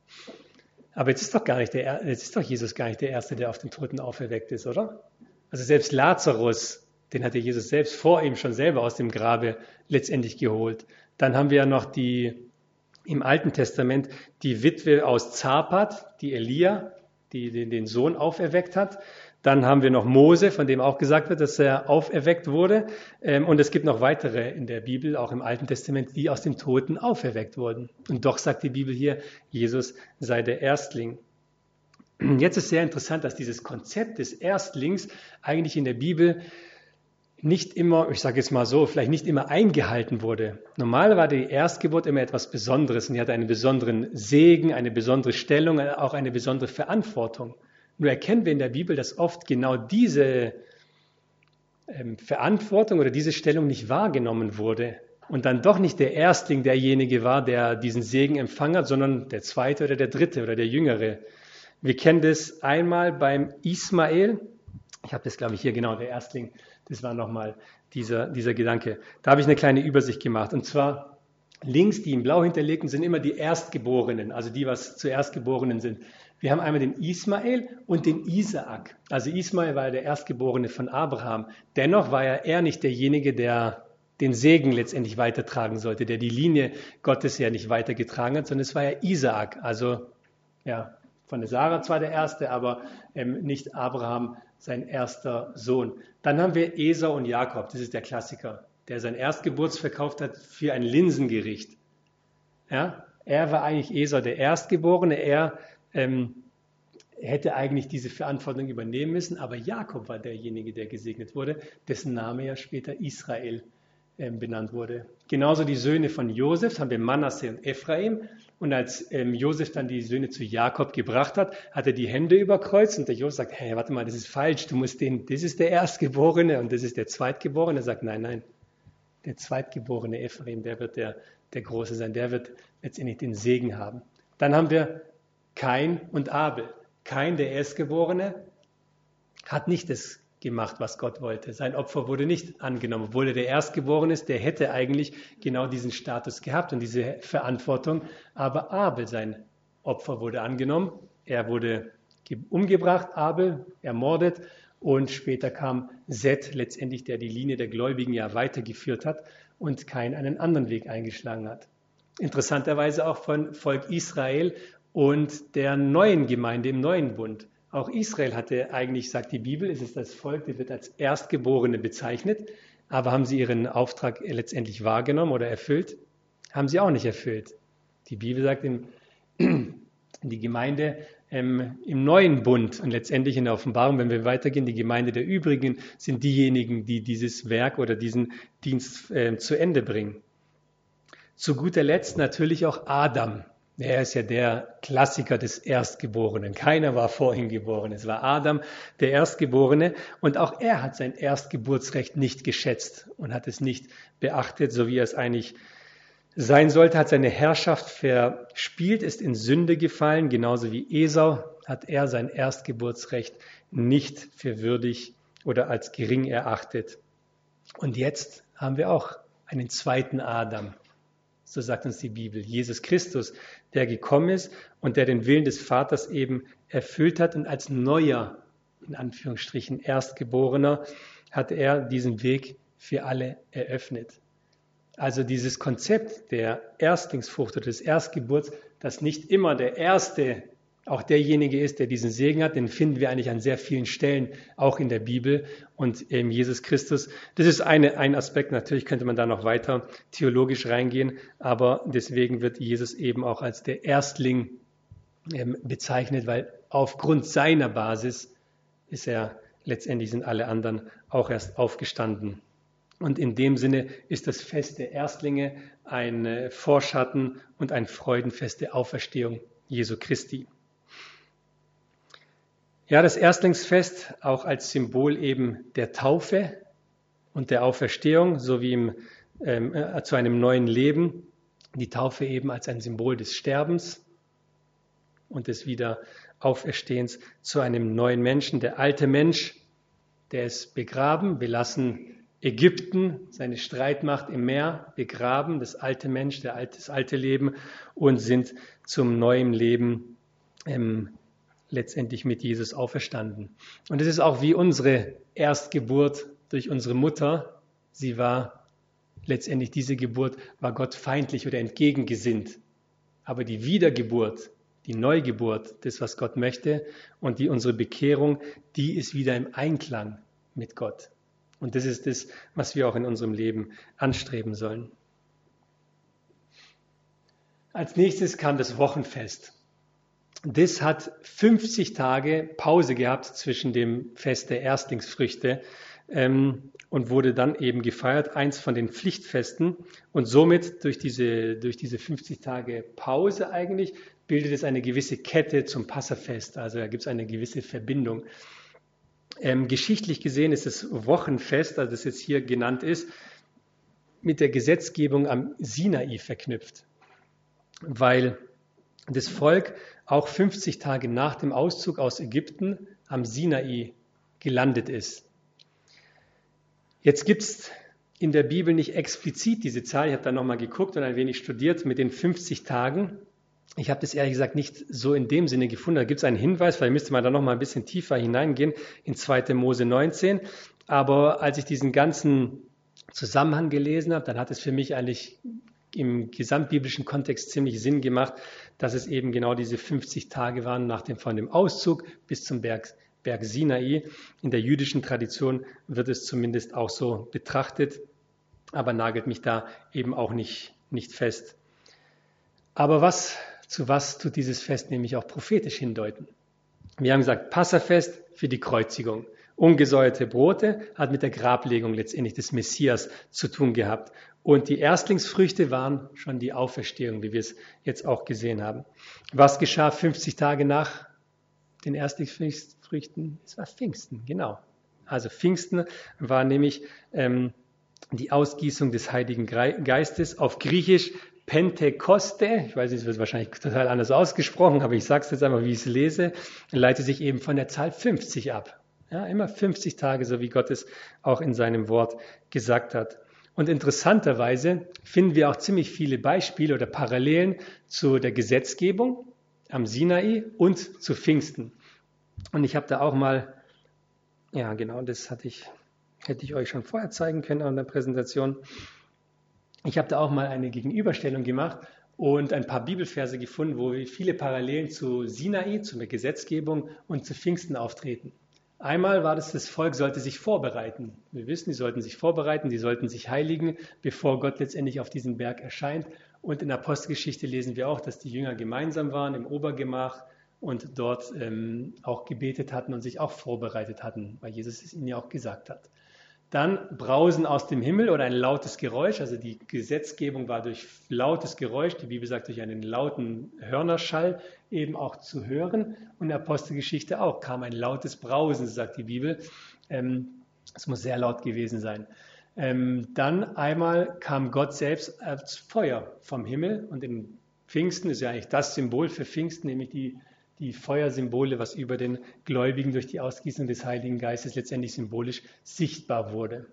Aber jetzt ist doch gar nicht der, jetzt ist doch Jesus gar nicht der Erste, der auf den Toten auferweckt ist, oder? Also selbst Lazarus, den hat ja Jesus selbst vor ihm schon selber aus dem Grabe letztendlich geholt. Dann haben wir ja noch die, im Alten Testament die Witwe aus Zapat, die Elia, die, den, den Sohn auferweckt hat. Dann haben wir noch Mose, von dem auch gesagt wird, dass er auferweckt wurde. Und es gibt noch weitere in der Bibel, auch im Alten Testament, die aus dem Toten auferweckt wurden. Und doch sagt die Bibel hier, Jesus sei der Erstling. Jetzt ist sehr interessant, dass dieses Konzept des Erstlings eigentlich in der Bibel nicht immer, ich sage jetzt mal so, vielleicht nicht immer eingehalten wurde. Normal war die Erstgeburt immer etwas Besonderes und die hatte einen besonderen Segen, eine besondere Stellung, auch eine besondere Verantwortung. Nur erkennen wir in der Bibel, dass oft genau diese ähm, Verantwortung oder diese Stellung nicht wahrgenommen wurde und dann doch nicht der Erstling derjenige war, der diesen Segen empfangen hat, sondern der Zweite oder der Dritte oder der Jüngere. Wir kennen das einmal beim Ismael. Ich habe das, glaube ich, hier genau, der Erstling. Das war nochmal dieser, dieser Gedanke. Da habe ich eine kleine Übersicht gemacht. Und zwar links, die in blau hinterlegten, sind immer die Erstgeborenen, also die, was zuerst Geborenen sind. Wir haben einmal den Ismael und den Isaak. Also Ismael war der Erstgeborene von Abraham. Dennoch war ja er nicht derjenige, der den Segen letztendlich weitertragen sollte, der die Linie Gottes ja nicht weitergetragen hat, sondern es war ja Isaak. Also ja, von der Sarah zwar der Erste, aber ähm, nicht Abraham, sein erster Sohn. Dann haben wir Esau und Jakob, das ist der Klassiker, der sein Erstgeburts verkauft hat für ein Linsengericht. Ja, er war eigentlich Esau der Erstgeborene, er ähm, hätte eigentlich diese Verantwortung übernehmen müssen, aber Jakob war derjenige, der gesegnet wurde, dessen Name ja später Israel ähm, benannt wurde. Genauso die Söhne von Josef haben wir Manasse und Ephraim. Und als ähm, Josef dann die Söhne zu Jakob gebracht hat, hat er die Hände überkreuzt und der Josef sagt, hey, warte mal, das ist falsch, du musst den, das ist der Erstgeborene und das ist der Zweitgeborene. Er sagt, nein, nein, der Zweitgeborene Ephraim, der wird der, der Große sein, der wird letztendlich den Segen haben. Dann haben wir Kain und Abel. Kain, der Erstgeborene, hat nicht das gemacht, was Gott wollte. Sein Opfer wurde nicht angenommen. Obwohl er der Erstgeborene ist, der hätte eigentlich genau diesen Status gehabt und diese Verantwortung. Aber Abel, sein Opfer wurde angenommen. Er wurde umgebracht, Abel, ermordet. Und später kam Seth letztendlich, der die Linie der Gläubigen ja weitergeführt hat und Kain einen anderen Weg eingeschlagen hat. Interessanterweise auch von Volk Israel und der neuen Gemeinde im neuen Bund. Auch Israel hatte eigentlich, sagt die Bibel, es ist das Volk, das wird als Erstgeborene bezeichnet. Aber haben sie ihren Auftrag letztendlich wahrgenommen oder erfüllt? Haben sie auch nicht erfüllt. Die Bibel sagt, in, die Gemeinde ähm, im neuen Bund und letztendlich in der Offenbarung, wenn wir weitergehen, die Gemeinde der Übrigen sind diejenigen, die dieses Werk oder diesen Dienst äh, zu Ende bringen. Zu guter Letzt natürlich auch Adam. Er ist ja der Klassiker des Erstgeborenen. Keiner war vor ihm geboren. Es war Adam, der Erstgeborene. Und auch er hat sein Erstgeburtsrecht nicht geschätzt und hat es nicht beachtet, so wie er es eigentlich sein sollte, hat seine Herrschaft verspielt, ist in Sünde gefallen. Genauso wie Esau hat er sein Erstgeburtsrecht nicht für würdig oder als gering erachtet. Und jetzt haben wir auch einen zweiten Adam. So sagt uns die Bibel, Jesus Christus, der gekommen ist und der den Willen des Vaters eben erfüllt hat. Und als neuer, in Anführungsstrichen, Erstgeborener, hat er diesen Weg für alle eröffnet. Also dieses Konzept der Erstlingsfrucht oder des Erstgeburts, dass nicht immer der Erste auch derjenige ist, der diesen Segen hat, den finden wir eigentlich an sehr vielen Stellen, auch in der Bibel und ähm, Jesus Christus. Das ist eine, ein Aspekt, natürlich könnte man da noch weiter theologisch reingehen, aber deswegen wird Jesus eben auch als der Erstling ähm, bezeichnet, weil aufgrund seiner Basis ist er, letztendlich sind alle anderen auch erst aufgestanden. Und in dem Sinne ist das Fest der Erstlinge ein äh, Vorschatten und ein Freudenfest der Auferstehung Jesu Christi. Ja, das Erstlingsfest auch als Symbol eben der Taufe und der Auferstehung sowie im, ähm, äh, zu einem neuen Leben. Die Taufe eben als ein Symbol des Sterbens und des Wiederauferstehens zu einem neuen Menschen. Der alte Mensch, der ist begraben. Wir lassen Ägypten, seine Streitmacht im Meer begraben, das alte Mensch, der alte, das alte Leben und sind zum neuen Leben ähm, letztendlich mit Jesus auferstanden. Und es ist auch wie unsere Erstgeburt durch unsere Mutter. Sie war letztendlich, diese Geburt war Gott feindlich oder entgegengesinnt. Aber die Wiedergeburt, die Neugeburt, das, was Gott möchte, und die unsere Bekehrung, die ist wieder im Einklang mit Gott. Und das ist das, was wir auch in unserem Leben anstreben sollen. Als nächstes kam das Wochenfest. Das hat fünfzig Tage Pause gehabt zwischen dem Fest der Erstlingsfrüchte ähm, und wurde dann eben gefeiert, eins von den Pflichtfesten. Und somit durch diese, durch diese fünfzig Tage Pause eigentlich bildet es eine gewisse Kette zum Passafest. Also da gibt es eine gewisse Verbindung. Ähm, geschichtlich gesehen ist das Wochenfest, also das jetzt hier genannt ist, mit der Gesetzgebung am Sinai verknüpft, weil das Volk auch fünfzig Tage nach dem Auszug aus Ägypten am Sinai gelandet ist. Jetzt gibt es in der Bibel nicht explizit diese Zahl, ich habe da nochmal geguckt und ein wenig studiert mit den fünfzig Tagen. Ich habe das ehrlich gesagt nicht so in dem Sinne gefunden. Da gibt es einen Hinweis, vielleicht müsste man da noch mal ein bisschen tiefer hineingehen in zweite Mose neunzehn. Aber als ich diesen ganzen Zusammenhang gelesen habe, dann hat es für mich eigentlich im gesamtbiblischen Kontext ziemlich Sinn gemacht, dass es eben genau diese fünfzig Tage waren nach dem, von dem Auszug bis zum Berg, Berg Sinai. In der jüdischen Tradition wird es zumindest auch so betrachtet, aber nagelt mich da eben auch nicht, nicht fest. Aber was, zu was tut dieses Fest nämlich auch prophetisch hindeuten? Wir haben gesagt, Passafest für die Kreuzigung. Ungesäuerte Brote hat mit der Grablegung letztendlich des Messias zu tun gehabt. Und die Erstlingsfrüchte waren schon die Auferstehung, wie wir es jetzt auch gesehen haben. Was geschah fünfzig Tage nach den Erstlingsfrüchten? Es war Pfingsten, genau. Also Pfingsten war nämlich ähm, die Ausgießung des Heiligen Geistes, auf Griechisch Pentekoste. Ich weiß nicht, es wird wahrscheinlich total anders ausgesprochen, aber ich sage es jetzt einfach, wie ich es lese, leitet sich eben von der Zahl fünfzig ab. Ja, immer fünfzig Tage, so wie Gott es auch in seinem Wort gesagt hat. Und interessanterweise finden wir auch ziemlich viele Beispiele oder Parallelen zu der Gesetzgebung am Sinai und zu Pfingsten. Und ich habe da auch mal, ja genau, das hatte ich, hätte ich euch schon vorher zeigen können an der Präsentation. Ich habe da auch mal eine Gegenüberstellung gemacht und ein paar Bibelverse gefunden, wo viele Parallelen zu Sinai, zu der Gesetzgebung und zu Pfingsten auftreten. Einmal war das, das Volk sollte sich vorbereiten. Wir wissen, die sollten sich vorbereiten, die sollten sich heiligen, bevor Gott letztendlich auf diesem Berg erscheint. Und in der Apostelgeschichte lesen wir auch, dass die Jünger gemeinsam waren im Obergemach und dort ähm, auch gebetet hatten und sich auch vorbereitet hatten, weil Jesus es ihnen ja auch gesagt hat. Dann Brausen aus dem Himmel oder ein lautes Geräusch, also die Gesetzgebung war durch lautes Geräusch, die Bibel sagt durch einen lauten Hörnerschall eben auch zu hören. Und in der Apostelgeschichte auch kam ein lautes Brausen, sagt die Bibel. Ähm, es muss sehr laut gewesen sein. Ähm, dann einmal kam Gott selbst als Feuer vom Himmel und in Pfingsten ist ja eigentlich das Symbol für Pfingsten, nämlich die die Feuersymbole, was über den Gläubigen durch die Ausgießung des Heiligen Geistes letztendlich symbolisch sichtbar wurde.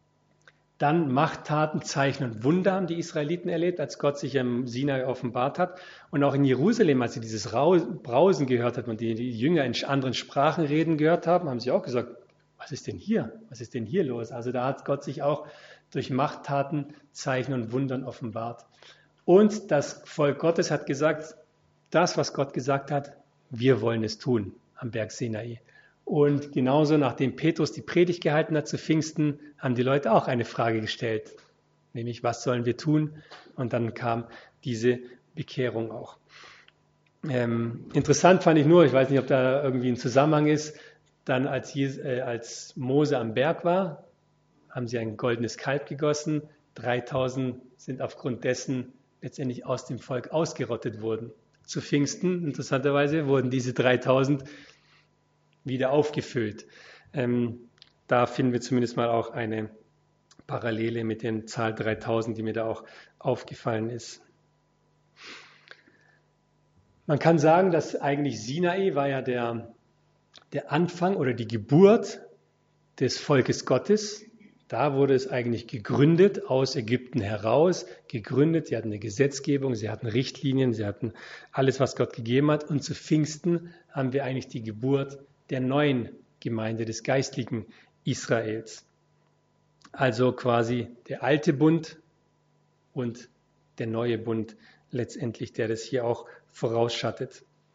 Dann Machttaten, Zeichen und Wunder haben die Israeliten erlebt, als Gott sich im Sinai offenbart hat. Und auch in Jerusalem, als sie dieses Brausen gehört hat und die, die Jünger in anderen Sprachen reden gehört haben, haben sie auch gesagt, was ist denn hier? Was ist denn hier los? Also da hat Gott sich auch durch Machttaten, Zeichen und Wundern offenbart. Und das Volk Gottes hat gesagt, das, was Gott gesagt hat, wir wollen es tun am Berg Sinai. Und genauso, nachdem Petrus die Predigt gehalten hat zu Pfingsten, haben die Leute auch eine Frage gestellt, nämlich, was sollen wir tun? Und dann kam diese Bekehrung auch. Ähm, interessant fand ich nur, ich weiß nicht, ob da irgendwie ein Zusammenhang ist, dann als, Jesus, äh, als Mose am Berg war, haben sie ein goldenes Kalb gegossen, dreitausend sind aufgrund dessen letztendlich aus dem Volk ausgerottet worden. Zu Pfingsten, interessanterweise, wurden diese dreitausend wieder aufgefüllt. Ähm, da finden wir zumindest mal auch eine Parallele mit der Zahl dreitausend, die mir da auch aufgefallen ist. Man kann sagen, dass eigentlich Sinai war ja der, der Anfang oder die Geburt des Volkes Gottes. Da wurde es eigentlich gegründet, aus Ägypten heraus, gegründet. Sie hatten eine Gesetzgebung, sie hatten Richtlinien, sie hatten alles, was Gott gegeben hat. Und zu Pfingsten haben wir eigentlich die Geburt der neuen Gemeinde, des geistlichen Israels. Also quasi der alte Bund und der neue Bund letztendlich, der das hier auch vorausschattet.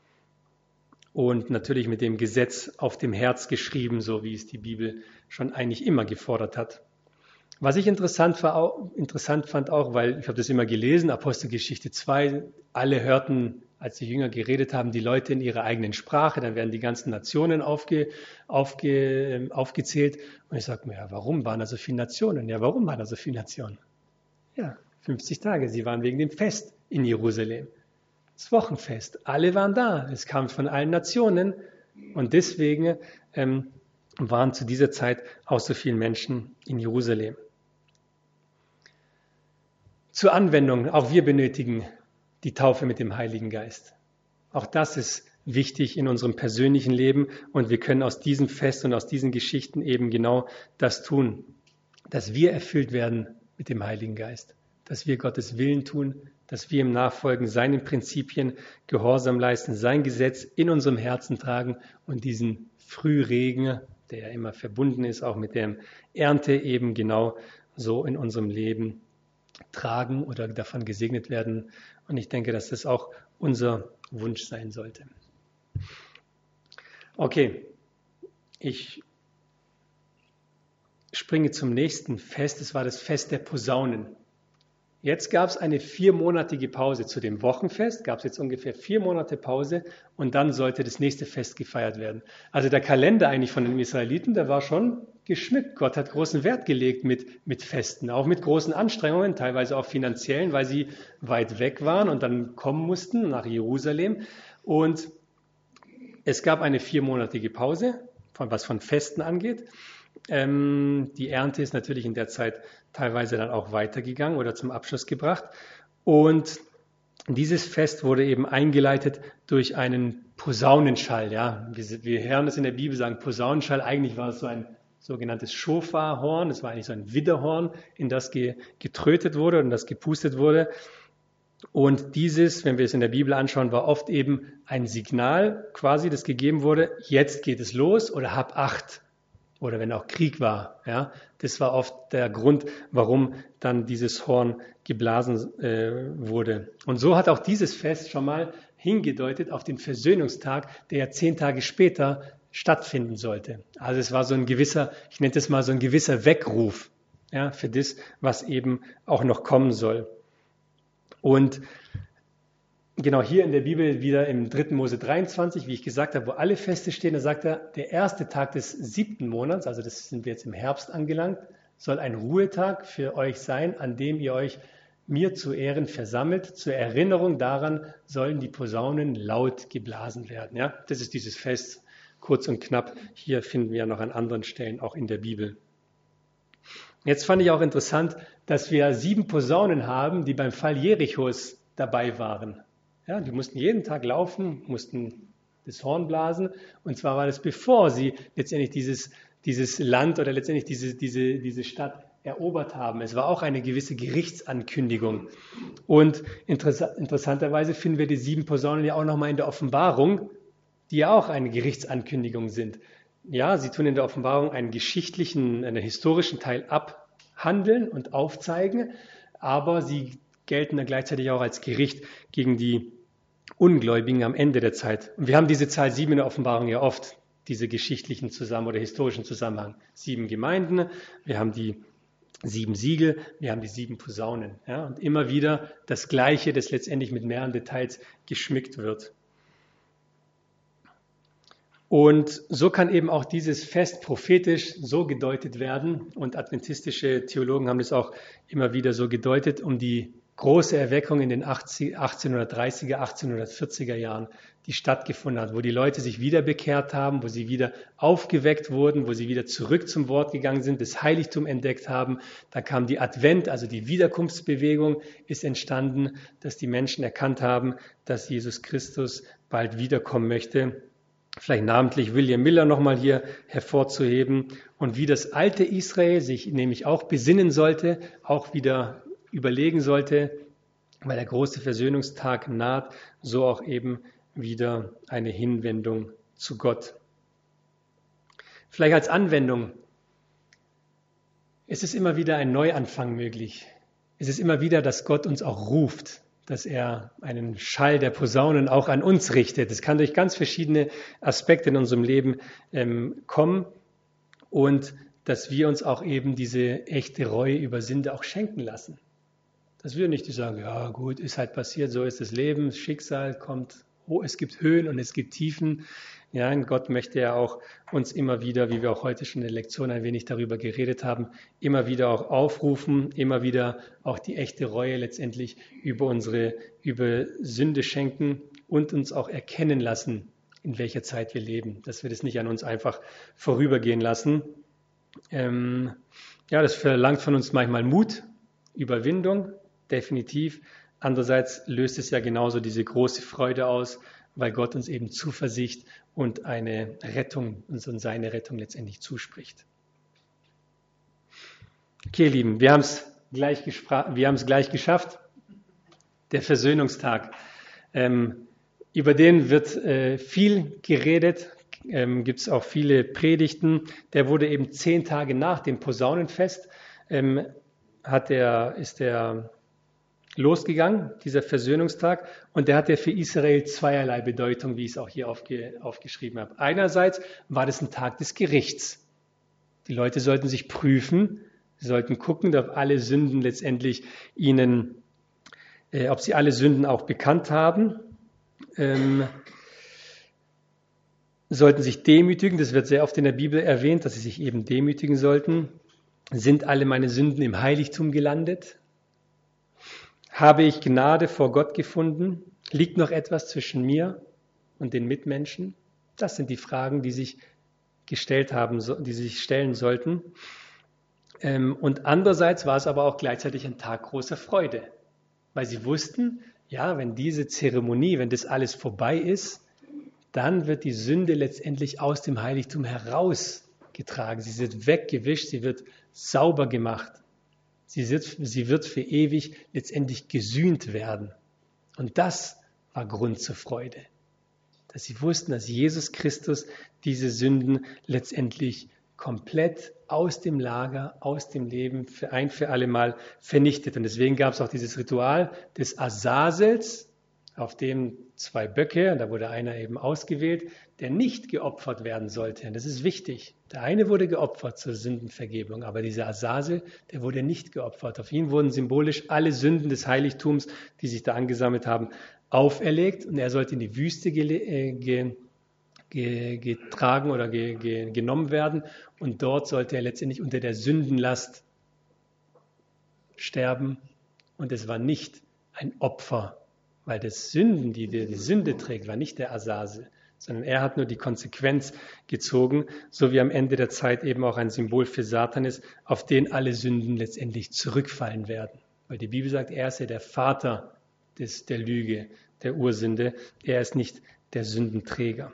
und natürlich mit dem Gesetz auf dem Herz geschrieben, so wie es die Bibel schon eigentlich immer gefordert hat. Was ich interessant, war, interessant fand auch, weil ich habe das immer gelesen, Apostelgeschichte zwei, alle hörten, als die Jünger geredet haben, die Leute in ihrer eigenen Sprache, dann werden die ganzen Nationen aufge, aufge, aufgezählt. Und ich sage mir, ja, warum waren da so viele Nationen? Ja, warum waren da so viele Nationen? Ja, fünfzig Tage, sie waren wegen dem Fest in Jerusalem. Das Wochenfest, alle waren da, es kam von allen Nationen und deswegen ähm, waren zu dieser Zeit auch so viele Menschen in Jerusalem. Zur Anwendung, auch wir benötigen die Taufe mit dem Heiligen Geist. Auch das ist wichtig in unserem persönlichen Leben und wir können aus diesem Fest und aus diesen Geschichten eben genau das tun, dass wir erfüllt werden mit dem Heiligen Geist, dass wir Gottes Willen tun, dass wir im Nachfolgen seinen Prinzipien Gehorsam leisten, sein Gesetz in unserem Herzen tragen und diesen Frühregen, der ja immer verbunden ist, auch mit der Ernte eben genau so in unserem Leben tragen oder davon gesegnet werden. Und ich denke, dass das auch unser Wunsch sein sollte. Okay, ich springe zum nächsten Fest. Es war das Fest der Posaunen. Jetzt gab es eine viermonatige Pause zu dem Wochenfest, gab es jetzt ungefähr vier Monate Pause und dann sollte das nächste Fest gefeiert werden. Also der Kalender eigentlich von den Israeliten, der war schon geschmückt. Gott hat großen Wert gelegt mit, mit Festen, auch mit großen Anstrengungen, teilweise auch finanziellen, weil sie weit weg waren und dann kommen mussten nach Jerusalem. Und es gab eine viermonatige Pause, von, was von Festen angeht. Ähm, die Ernte ist natürlich in der Zeit teilweise dann auch weitergegangen oder zum Abschluss gebracht. Und dieses Fest wurde eben eingeleitet durch einen Posaunenschall. Ja, wir, wir hören es in der Bibel sagen Posaunenschall. Eigentlich war es so ein sogenanntes Schofarhorn. Das war eigentlich so ein Widderhorn, in das ge, getrötet wurde und das gepustet wurde. Und dieses, wenn wir es in der Bibel anschauen, war oft eben ein Signal quasi, das gegeben wurde, jetzt geht es los oder hab Acht. Oder wenn auch Krieg war. Ja, das war oft der Grund, warum dann dieses Horn geblasen äh, wurde. Und so hat auch dieses Fest schon mal hingedeutet auf den Versöhnungstag, der ja zehn Tage später stattfinden sollte. Also es war so ein gewisser, ich nenne das mal so ein gewisser Weckruf, ja, für das, was eben auch noch kommen soll. Und genau hier in der Bibel wieder im dritten Mose dreiundzwanzig, wie ich gesagt habe, wo alle Feste stehen, da sagt er, der erste Tag des siebten Monats, also das sind wir jetzt im Herbst angelangt, soll ein Ruhetag für euch sein, an dem ihr euch mir zu Ehren versammelt. Zur Erinnerung daran sollen die Posaunen laut geblasen werden. Ja, das ist dieses Fest, kurz und knapp. Hier finden wir ja noch an anderen Stellen auch in der Bibel. Jetzt fand ich auch interessant, dass wir sieben Posaunen haben, die beim Fall Jerichos dabei waren. Ja, die mussten jeden Tag laufen, mussten das Horn blasen. Und zwar war das, bevor sie letztendlich dieses, dieses Land oder letztendlich diese, diese, diese Stadt erobert haben. Es war auch eine gewisse Gerichtsankündigung. Und interess- interessanterweise finden wir die sieben Posaunen ja auch nochmal in der Offenbarung, die ja auch eine Gerichtsankündigung sind. Ja, sie tun in der Offenbarung einen geschichtlichen, einen historischen Teil abhandeln und aufzeigen, aber sie gelten dann gleichzeitig auch als Gericht gegen die Ungläubigen am Ende der Zeit. Und wir haben diese Zahl sieben in der Offenbarung ja oft, diese geschichtlichen Zusammenhang oder historischen Zusammenhang. Sieben Gemeinden, wir haben die sieben Siegel, wir haben die sieben Posaunen. Ja, und immer wieder das Gleiche, das letztendlich mit mehreren Details geschmückt wird. Und so kann eben auch dieses Fest prophetisch so gedeutet werden. Und adventistische Theologen haben das auch immer wieder so gedeutet, um die große Erweckung in den achtzehnhundertdreißiger, achtzehnhundertvierziger Jahren, die stattgefunden hat, wo die Leute sich wieder bekehrt haben, wo sie wieder aufgeweckt wurden, wo sie wieder zurück zum Wort gegangen sind, das Heiligtum entdeckt haben. Da kam die Advent, also die Wiederkunftsbewegung ist entstanden, dass die Menschen erkannt haben, dass Jesus Christus bald wiederkommen möchte. Vielleicht namentlich William Miller nochmal hier hervorzuheben und wie das alte Israel sich nämlich auch besinnen sollte, auch wieder überlegen sollte, weil der große Versöhnungstag naht, so auch eben wieder eine Hinwendung zu Gott. Vielleicht als Anwendung. Es ist immer wieder ein Neuanfang möglich. Es ist immer wieder, dass Gott uns auch ruft. dass er einen Schall der Posaunen auch an uns richtet. Das kann durch ganz verschiedene Aspekte in unserem Leben ähm, kommen und dass wir uns auch eben diese echte Reue über Sünde auch schenken lassen. Dass wir nicht sagen, ja gut, ist halt passiert, so ist das Leben, das Schicksal kommt, oh, es gibt Höhen und es gibt Tiefen. Ja, Gott möchte ja auch uns immer wieder, wie wir auch heute schon in der Lektion ein wenig darüber geredet haben, immer wieder auch aufrufen, immer wieder auch die echte Reue letztendlich über unsere, über Sünde schenken und uns auch erkennen lassen, in welcher Zeit wir leben, dass wir das nicht an uns einfach vorübergehen lassen. Ähm, ja, das verlangt von uns manchmal Mut, Überwindung, definitiv. Andererseits löst es ja genauso diese große Freude aus, weil Gott uns eben Zuversicht und eine Rettung, uns und seine Rettung letztendlich zuspricht. Okay, ihr Lieben, wir haben es gleich, gespra- wir haben es gleich geschafft. Der Versöhnungstag. Ähm, über den wird äh, viel geredet, ähm, gibt es auch viele Predigten. Der wurde eben zehn Tage nach dem Posaunenfest, ähm, hat der, ist der losgegangen, dieser Versöhnungstag, und der hatte für Israel zweierlei Bedeutung, wie ich es auch hier aufge, aufgeschrieben habe. Einerseits war das ein Tag des Gerichts. Die Leute sollten sich prüfen, sie sollten gucken, ob alle Sünden letztendlich ihnen, äh, ob sie alle Sünden auch bekannt haben, ähm, sollten sich demütigen, das wird sehr oft in der Bibel erwähnt, dass sie sich eben demütigen sollten. Sind alle meine Sünden im Heiligtum gelandet? Habe ich Gnade vor Gott gefunden? Liegt noch etwas zwischen mir und den Mitmenschen? Das sind die Fragen, die sich gestellt haben, die sich stellen sollten. Und andererseits war es aber auch gleichzeitig ein Tag großer Freude, weil sie wussten, ja, wenn diese Zeremonie, wenn das alles vorbei ist, dann wird die Sünde letztendlich aus dem Heiligtum herausgetragen. Sie wird weggewischt, sie wird sauber gemacht. Sie wird, sie wird für ewig letztendlich gesühnt werden. Und das war Grund zur Freude. Dass sie wussten, dass Jesus Christus diese Sünden letztendlich komplett aus dem Lager, aus dem Leben für ein für alle Mal vernichtet. Und deswegen gab es auch dieses Ritual des Asasels, auf dem zwei Böcke, da wurde einer eben ausgewählt, der nicht geopfert werden sollte. Und das ist wichtig. Der eine wurde geopfert zur Sündenvergebung, aber dieser Asasel, der wurde nicht geopfert. Auf ihn wurden symbolisch alle Sünden des Heiligtums, die sich da angesammelt haben, auferlegt. Und er sollte in die Wüste ge- äh, ge- ge- getragen oder ge- ge- genommen werden. Und dort sollte er letztendlich unter der Sündenlast sterben. Und es war nicht ein Opfer, weil das Sünden, die die Sünde trägt, war nicht der Asasel, sondern er hat nur die Konsequenz gezogen, so wie am Ende der Zeit eben auch ein Symbol für Satan ist, auf den alle Sünden letztendlich zurückfallen werden. Weil die Bibel sagt, er ist ja der Vater des, der Lüge, der Ursünde, er ist nicht der Sündenträger.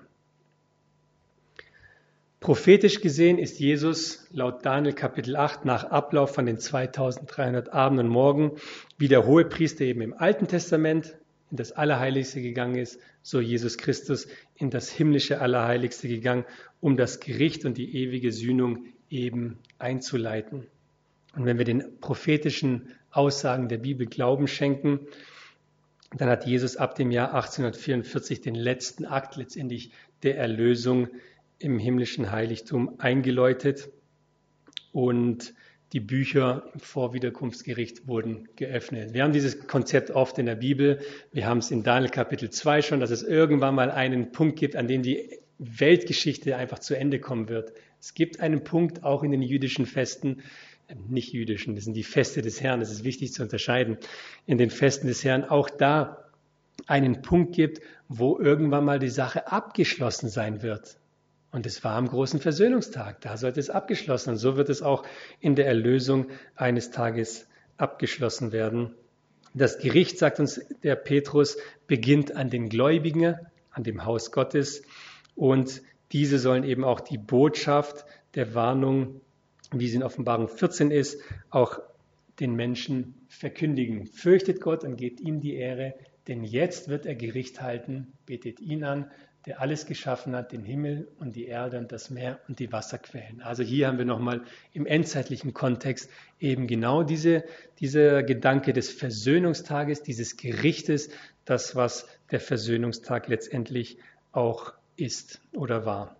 Prophetisch gesehen ist Jesus laut Daniel Kapitel acht nach Ablauf von den zweitausenddreihundert Abend und Morgen wie der Hohepriester eben im Alten Testament in das Allerheiligste gegangen ist, so Jesus Christus in das himmlische Allerheiligste gegangen, um das Gericht und die ewige Sühnung eben einzuleiten. Und wenn wir den prophetischen Aussagen der Bibel Glauben schenken, dann hat Jesus ab dem Jahr achtzehnhundertvierundvierzig den letzten Akt letztendlich der Erlösung im himmlischen Heiligtum eingeläutet und die Bücher im Vorwiederkunftsgericht wurden geöffnet. Wir haben dieses Konzept oft in der Bibel. Wir haben es in Daniel Kapitel zwei schon, dass es irgendwann mal einen Punkt gibt, an dem die Weltgeschichte einfach zu Ende kommen wird. Es gibt einen Punkt auch in den jüdischen Festen, nicht jüdischen, das sind die Feste des Herrn, das ist wichtig zu unterscheiden, in den Festen des Herrn auch da einen Punkt gibt, wo irgendwann mal die Sache abgeschlossen sein wird. Und es war am großen Versöhnungstag, da sollte es abgeschlossen. Und so wird es auch in der Erlösung eines Tages abgeschlossen werden. Das Gericht, sagt uns der Petrus, beginnt an den Gläubigen, an dem Haus Gottes. Und diese sollen eben auch die Botschaft der Warnung, wie sie in Offenbarung vierzehn ist, auch den Menschen verkündigen. Fürchtet Gott und gebt ihm die Ehre, denn jetzt wird er Gericht halten, betet ihn an, der alles geschaffen hat, den Himmel und die Erde und das Meer und die Wasserquellen. Also hier haben wir nochmal im endzeitlichen Kontext eben genau diese, dieser Gedanke des Versöhnungstages, dieses Gerichtes, das, was der Versöhnungstag letztendlich auch ist oder war.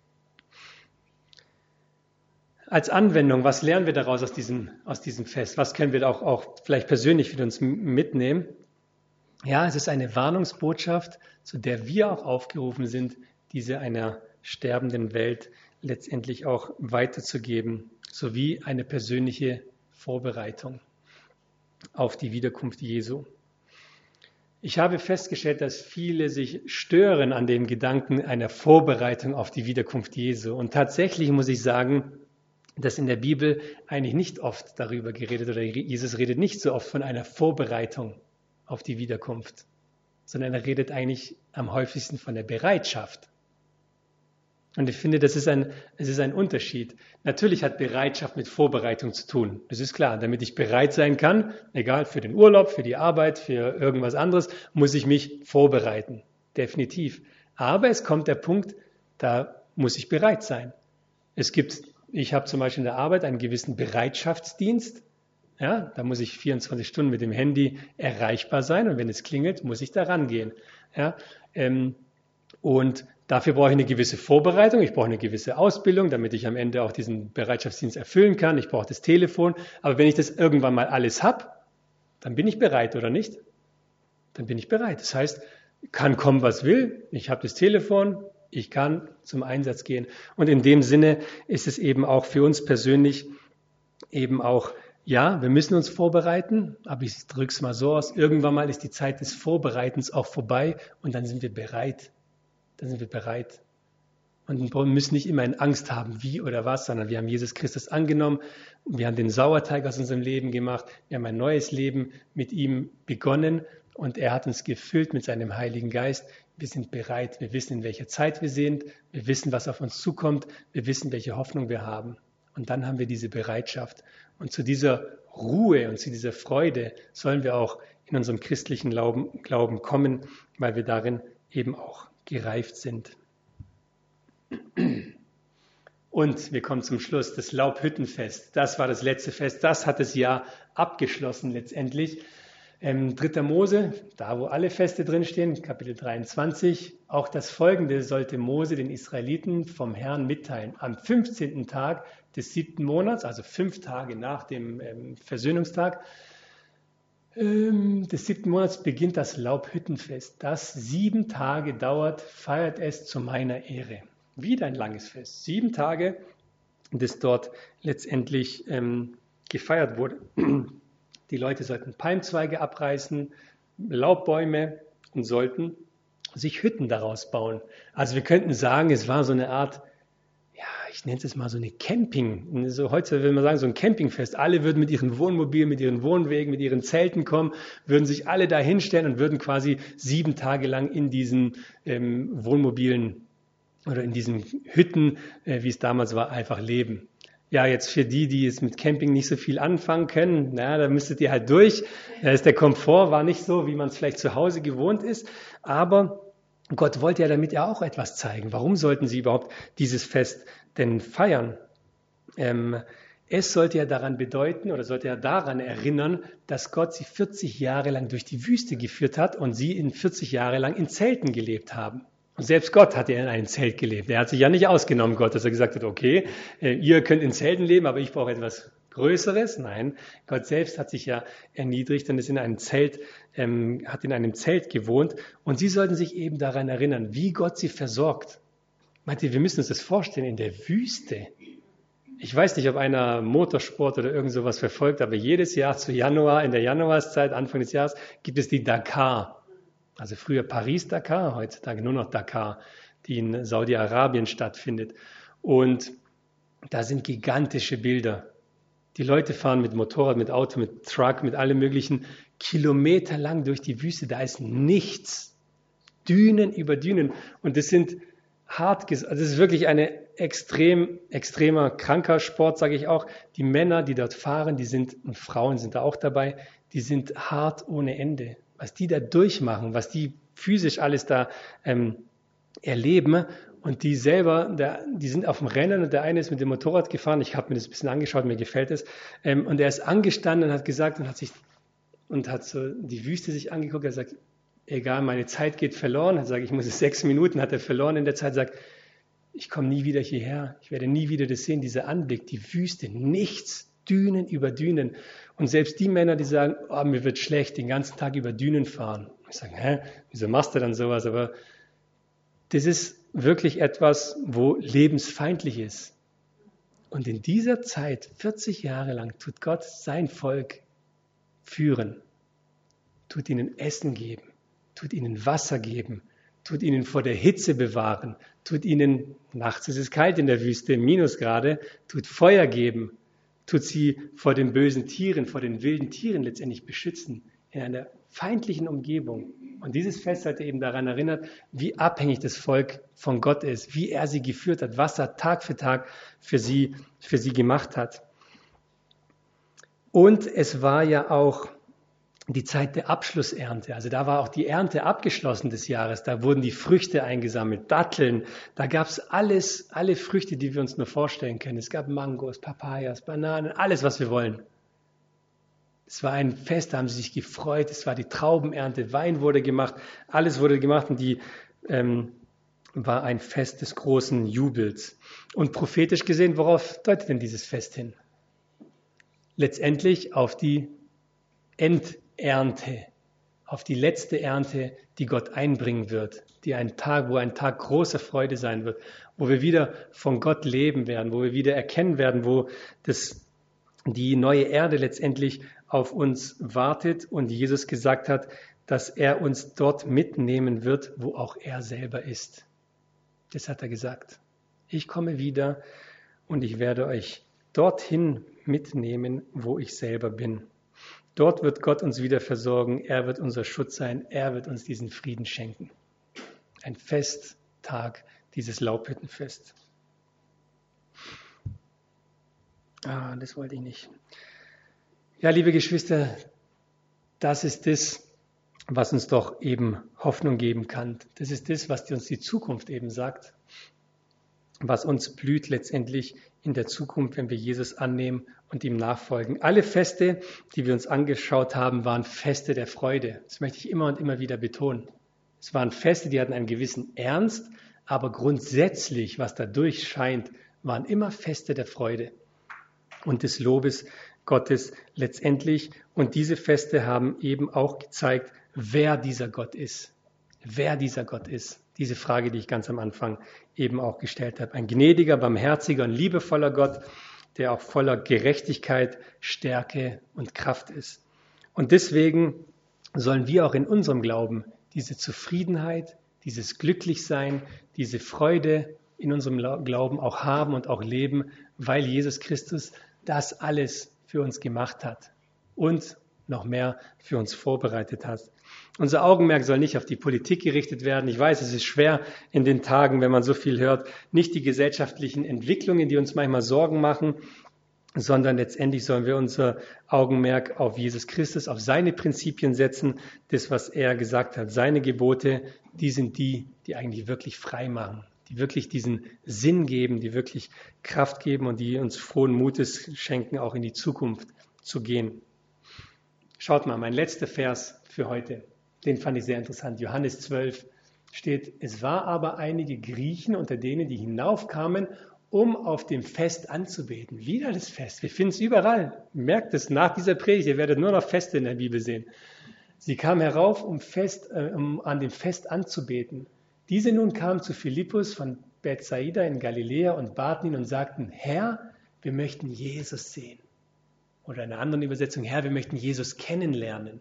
Als Anwendung, was lernen wir daraus aus diesem, aus diesem Fest? Was können wir auch, auch vielleicht persönlich für uns mitnehmen? Ja, es ist eine Warnungsbotschaft, zu der wir auch aufgerufen sind, diese einer sterbenden Welt letztendlich auch weiterzugeben, sowie eine persönliche Vorbereitung auf die Wiederkunft Jesu. Ich habe festgestellt, dass viele sich stören an dem Gedanken einer Vorbereitung auf die Wiederkunft Jesu. Und tatsächlich muss ich sagen, dass in der Bibel eigentlich nicht oft darüber geredet oder Jesus redet nicht so oft von einer Vorbereitung auf die Wiederkunft, sondern er redet eigentlich am häufigsten von der Bereitschaft. Und ich finde, das ist ein, es ist ein Unterschied. Natürlich hat Bereitschaft mit Vorbereitung zu tun. Das ist klar. Damit ich bereit sein kann, egal für den Urlaub, für die Arbeit, für irgendwas anderes, muss ich mich vorbereiten. Definitiv. Aber es kommt der Punkt, da muss ich bereit sein. Es gibt, ich habe zum Beispiel in der Arbeit einen gewissen Bereitschaftsdienst. Ja, da muss ich vierundzwanzig Stunden mit dem Handy erreichbar sein und wenn es klingelt, muss ich da rangehen. Ja, ähm, und dafür brauche ich eine gewisse Vorbereitung, ich brauche eine gewisse Ausbildung, damit ich am Ende auch diesen Bereitschaftsdienst erfüllen kann. Ich brauche das Telefon. Aber wenn ich das irgendwann mal alles habe, dann bin ich bereit, oder nicht? Dann bin ich bereit. Das heißt, kann kommen, was will. Ich habe das Telefon, ich kann zum Einsatz gehen. Und in dem Sinne ist es eben auch für uns persönlich eben auch, ja, wir müssen uns vorbereiten, aber ich drücke es mal so aus, irgendwann mal ist die Zeit des Vorbereitens auch vorbei und dann sind wir bereit. Dann sind wir bereit. Und wir müssen nicht immer in Angst haben, wie oder was, sondern wir haben Jesus Christus angenommen, wir haben den Sauerteig aus unserem Leben gemacht, wir haben ein neues Leben mit ihm begonnen und er hat uns gefüllt mit seinem Heiligen Geist. Wir sind bereit, wir wissen, in welcher Zeit wir sind, wir wissen, was auf uns zukommt, wir wissen, welche Hoffnung wir haben. Und dann haben wir diese Bereitschaft. Und zu dieser Ruhe und zu dieser Freude sollen wir auch in unserem christlichen Glauben, Glauben kommen, weil wir darin eben auch gereift sind. Und wir kommen zum Schluss, das Laubhüttenfest. Das war das letzte Fest, das hat das Jahr abgeschlossen letztendlich. Ähm, dritter Mose, da wo alle Feste drinstehen, Kapitel dreiundzwanzig. Auch das Folgende sollte Mose den Israeliten vom Herrn mitteilen. Am fünfzehnten Tag des siebten Monats, also fünf Tage nach dem ähm, Versöhnungstag, ähm, des siebten Monats beginnt das Laubhüttenfest. Das sieben Tage dauert, feiert es zu meiner Ehre. Wieder ein langes Fest. Sieben Tage, das dort letztendlich ähm, gefeiert wurde. Die Leute sollten Palmzweige abreißen, Laubbäume und sollten sich Hütten daraus bauen. Also wir könnten sagen, es war so eine Art, ja, ich nenne es mal so eine Camping, so heute will man sagen, so ein Campingfest. Alle würden mit ihren Wohnmobilen, mit ihren Wohnwegen, mit ihren Zelten kommen, würden sich alle da hinstellen und würden quasi sieben Tage lang in diesen ähm, Wohnmobilen oder in diesen Hütten, äh, wie es damals war, einfach leben. Ja, jetzt für die, die es mit Camping nicht so viel anfangen können, na, da müsstet ihr halt durch. Da ist der Komfort war nicht so, wie man es vielleicht zu Hause gewohnt ist. Aber Gott wollte ja damit ja auch etwas zeigen. Warum sollten sie überhaupt dieses Fest denn feiern? Ähm, es sollte ja daran bedeuten oder sollte ja daran erinnern, dass Gott sie vierzig Jahre lang durch die Wüste geführt hat und sie in vierzig Jahre lang in Zelten gelebt haben. Und selbst Gott hat ja in einem Zelt gelebt. Er hat sich ja nicht ausgenommen, Gott, dass er gesagt hat, okay, ihr könnt in Zelten leben, aber ich brauche etwas Größeres. Nein, Gott selbst hat sich ja erniedrigt und ist in einem Zelt, ähm, hat in einem Zelt gewohnt. Und sie sollten sich eben daran erinnern, wie Gott sie versorgt. Meint ihr, wir müssen uns das vorstellen, in der Wüste. Ich weiß nicht, ob einer Motorsport oder irgend sowas verfolgt, aber jedes Jahr zu Januar, in der Januarszeit, Anfang des Jahres, gibt es die Dakar. Also früher Paris-Dakar, heutzutage nur noch Dakar, die in Saudi-Arabien stattfindet. Und da sind gigantische Bilder. Die Leute fahren mit Motorrad, mit Auto, mit Truck, mit allem möglichen Kilometer lang durch die Wüste. Da ist nichts. Dünen über Dünen. Und das sind hart, also das ist wirklich eine extrem, extremer, kranker Sport, sage ich auch. Die Männer, die dort fahren, die sind, und Frauen sind da auch dabei, die sind hart ohne Ende. Was die da durchmachen, was die physisch alles da ähm, erleben und die selber, der, die sind auf dem Rennen und der eine ist mit dem Motorrad gefahren, ich habe mir das ein bisschen angeschaut, mir gefällt es, ähm, und er ist angestanden und hat gesagt und hat sich und hat so die Wüste sich angeguckt, er sagt, egal, meine Zeit geht verloren, er sagt, ich muss es sechs Minuten, hat er verloren in der Zeit, sagt, ich komme nie wieder hierher, ich werde nie wieder das sehen, dieser Anblick, die Wüste, nichts, Dünen über Dünen. Und selbst die Männer, die sagen, oh, mir wird schlecht, den ganzen Tag über Dünen fahren. Ich sage, hä, wieso machst du dann sowas? Aber das ist wirklich etwas, wo lebensfeindlich ist. Und in dieser Zeit, vierzig Jahre lang, tut Gott sein Volk führen, tut ihnen Essen geben, tut ihnen Wasser geben, tut ihnen vor der Hitze bewahren, tut ihnen, nachts ist es kalt in der Wüste, Minusgrade, tut Feuer geben, tut sie vor den bösen Tieren, vor den wilden Tieren letztendlich beschützen, in einer feindlichen Umgebung. Und dieses Fest hat eben daran erinnert, wie abhängig das Volk von Gott ist, wie er sie geführt hat, was er Tag für Tag für sie, für sie gemacht hat. Und es war ja auch die Zeit der Abschlussernte. Also da war auch die Ernte abgeschlossen des Jahres. Da wurden die Früchte eingesammelt, Datteln. Da gab es alles, alle Früchte, die wir uns nur vorstellen können. Es gab Mangos, Papayas, Bananen, alles, was wir wollen. Es war ein Fest, da haben sie sich gefreut. Es war die Traubenernte, Wein wurde gemacht, alles wurde gemacht und die ähm, war ein Fest des großen Jubels. Und prophetisch gesehen, worauf deutet denn dieses Fest hin? Letztendlich auf die Endernte, auf die letzte Ernte, die Gott einbringen wird, die ein Tag, wo ein Tag großer Freude sein wird, wo wir wieder von Gott leben werden, wo wir wieder erkennen werden, wo das, die neue Erde letztendlich auf uns wartet und Jesus gesagt hat, dass er uns dort mitnehmen wird, wo auch er selber ist. Das hat er gesagt. Ich komme wieder und ich werde euch dorthin mitnehmen, wo ich selber bin. Dort wird Gott uns wieder versorgen, er wird unser Schutz sein, er wird uns diesen Frieden schenken. Ein Festtag, dieses Laubhüttenfest. Ah, das wollte ich nicht. Ja, liebe Geschwister, das ist das, was uns doch eben Hoffnung geben kann. Das ist das, was uns die Zukunft eben sagt, was uns blüht letztendlich in der Zukunft, wenn wir Jesus annehmen und ihm nachfolgen. Alle Feste, die wir uns angeschaut haben, waren Feste der Freude. Das möchte ich immer und immer wieder betonen. Es waren Feste, die hatten einen gewissen Ernst, aber grundsätzlich, was dadurch scheint, waren immer Feste der Freude und des Lobes Gottes letztendlich. Und diese Feste haben eben auch gezeigt, wer dieser Gott ist. Wer dieser Gott ist. Diese Frage, die ich ganz am Anfang eben auch gestellt habe. Ein gnädiger, barmherziger und liebevoller Gott, der auch voller Gerechtigkeit, Stärke und Kraft ist. Und deswegen sollen wir auch in unserem Glauben diese Zufriedenheit, dieses Glücklichsein, diese Freude in unserem Glauben auch haben und auch leben, weil Jesus Christus das alles für uns gemacht hat und noch mehr für uns vorbereitet hat. Unser Augenmerk soll nicht auf die Politik gerichtet werden. Ich weiß, es ist schwer in den Tagen, wenn man so viel hört, nicht die gesellschaftlichen Entwicklungen, die uns manchmal Sorgen machen, sondern letztendlich sollen wir unser Augenmerk auf Jesus Christus, auf seine Prinzipien setzen. Das, was er gesagt hat, seine Gebote, die sind die, die eigentlich wirklich frei machen, die wirklich diesen Sinn geben, die wirklich Kraft geben und die uns frohen Mutes schenken, auch in die Zukunft zu gehen. Schaut mal, mein letzter Vers für heute, den fand ich sehr interessant. Johannes zwölf steht, es war aber einige Griechen unter denen, die hinaufkamen, um auf dem Fest anzubeten. Wieder das Fest, wir finden es überall. Merkt es nach dieser Predigt, ihr werdet nur noch Feste in der Bibel sehen. Sie kamen herauf, um, Fest, äh, um an dem Fest anzubeten. Diese nun kamen zu Philippus von Bethsaida in Galiläa und baten ihn und sagten, Herr, wir möchten Jesus sehen. Oder in einer anderen Übersetzung, Herr, wir möchten Jesus kennenlernen.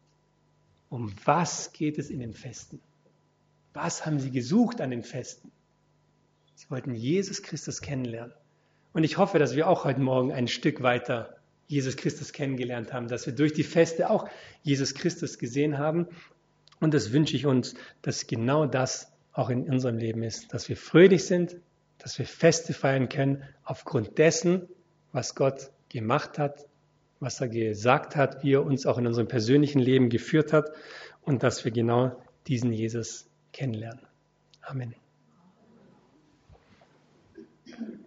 Um was geht es in den Festen? Was haben sie gesucht an den Festen? Sie wollten Jesus Christus kennenlernen. Und ich hoffe, dass wir auch heute Morgen ein Stück weiter Jesus Christus kennengelernt haben, dass wir durch die Feste auch Jesus Christus gesehen haben. Und das wünsche ich uns, dass genau das auch in unserem Leben ist, dass wir fröhlich sind, dass wir Feste feiern können, aufgrund dessen, was Gott gemacht hat, was er gesagt hat, wie er uns auch in unserem persönlichen Leben geführt hat und dass wir genau diesen Jesus kennenlernen. Amen.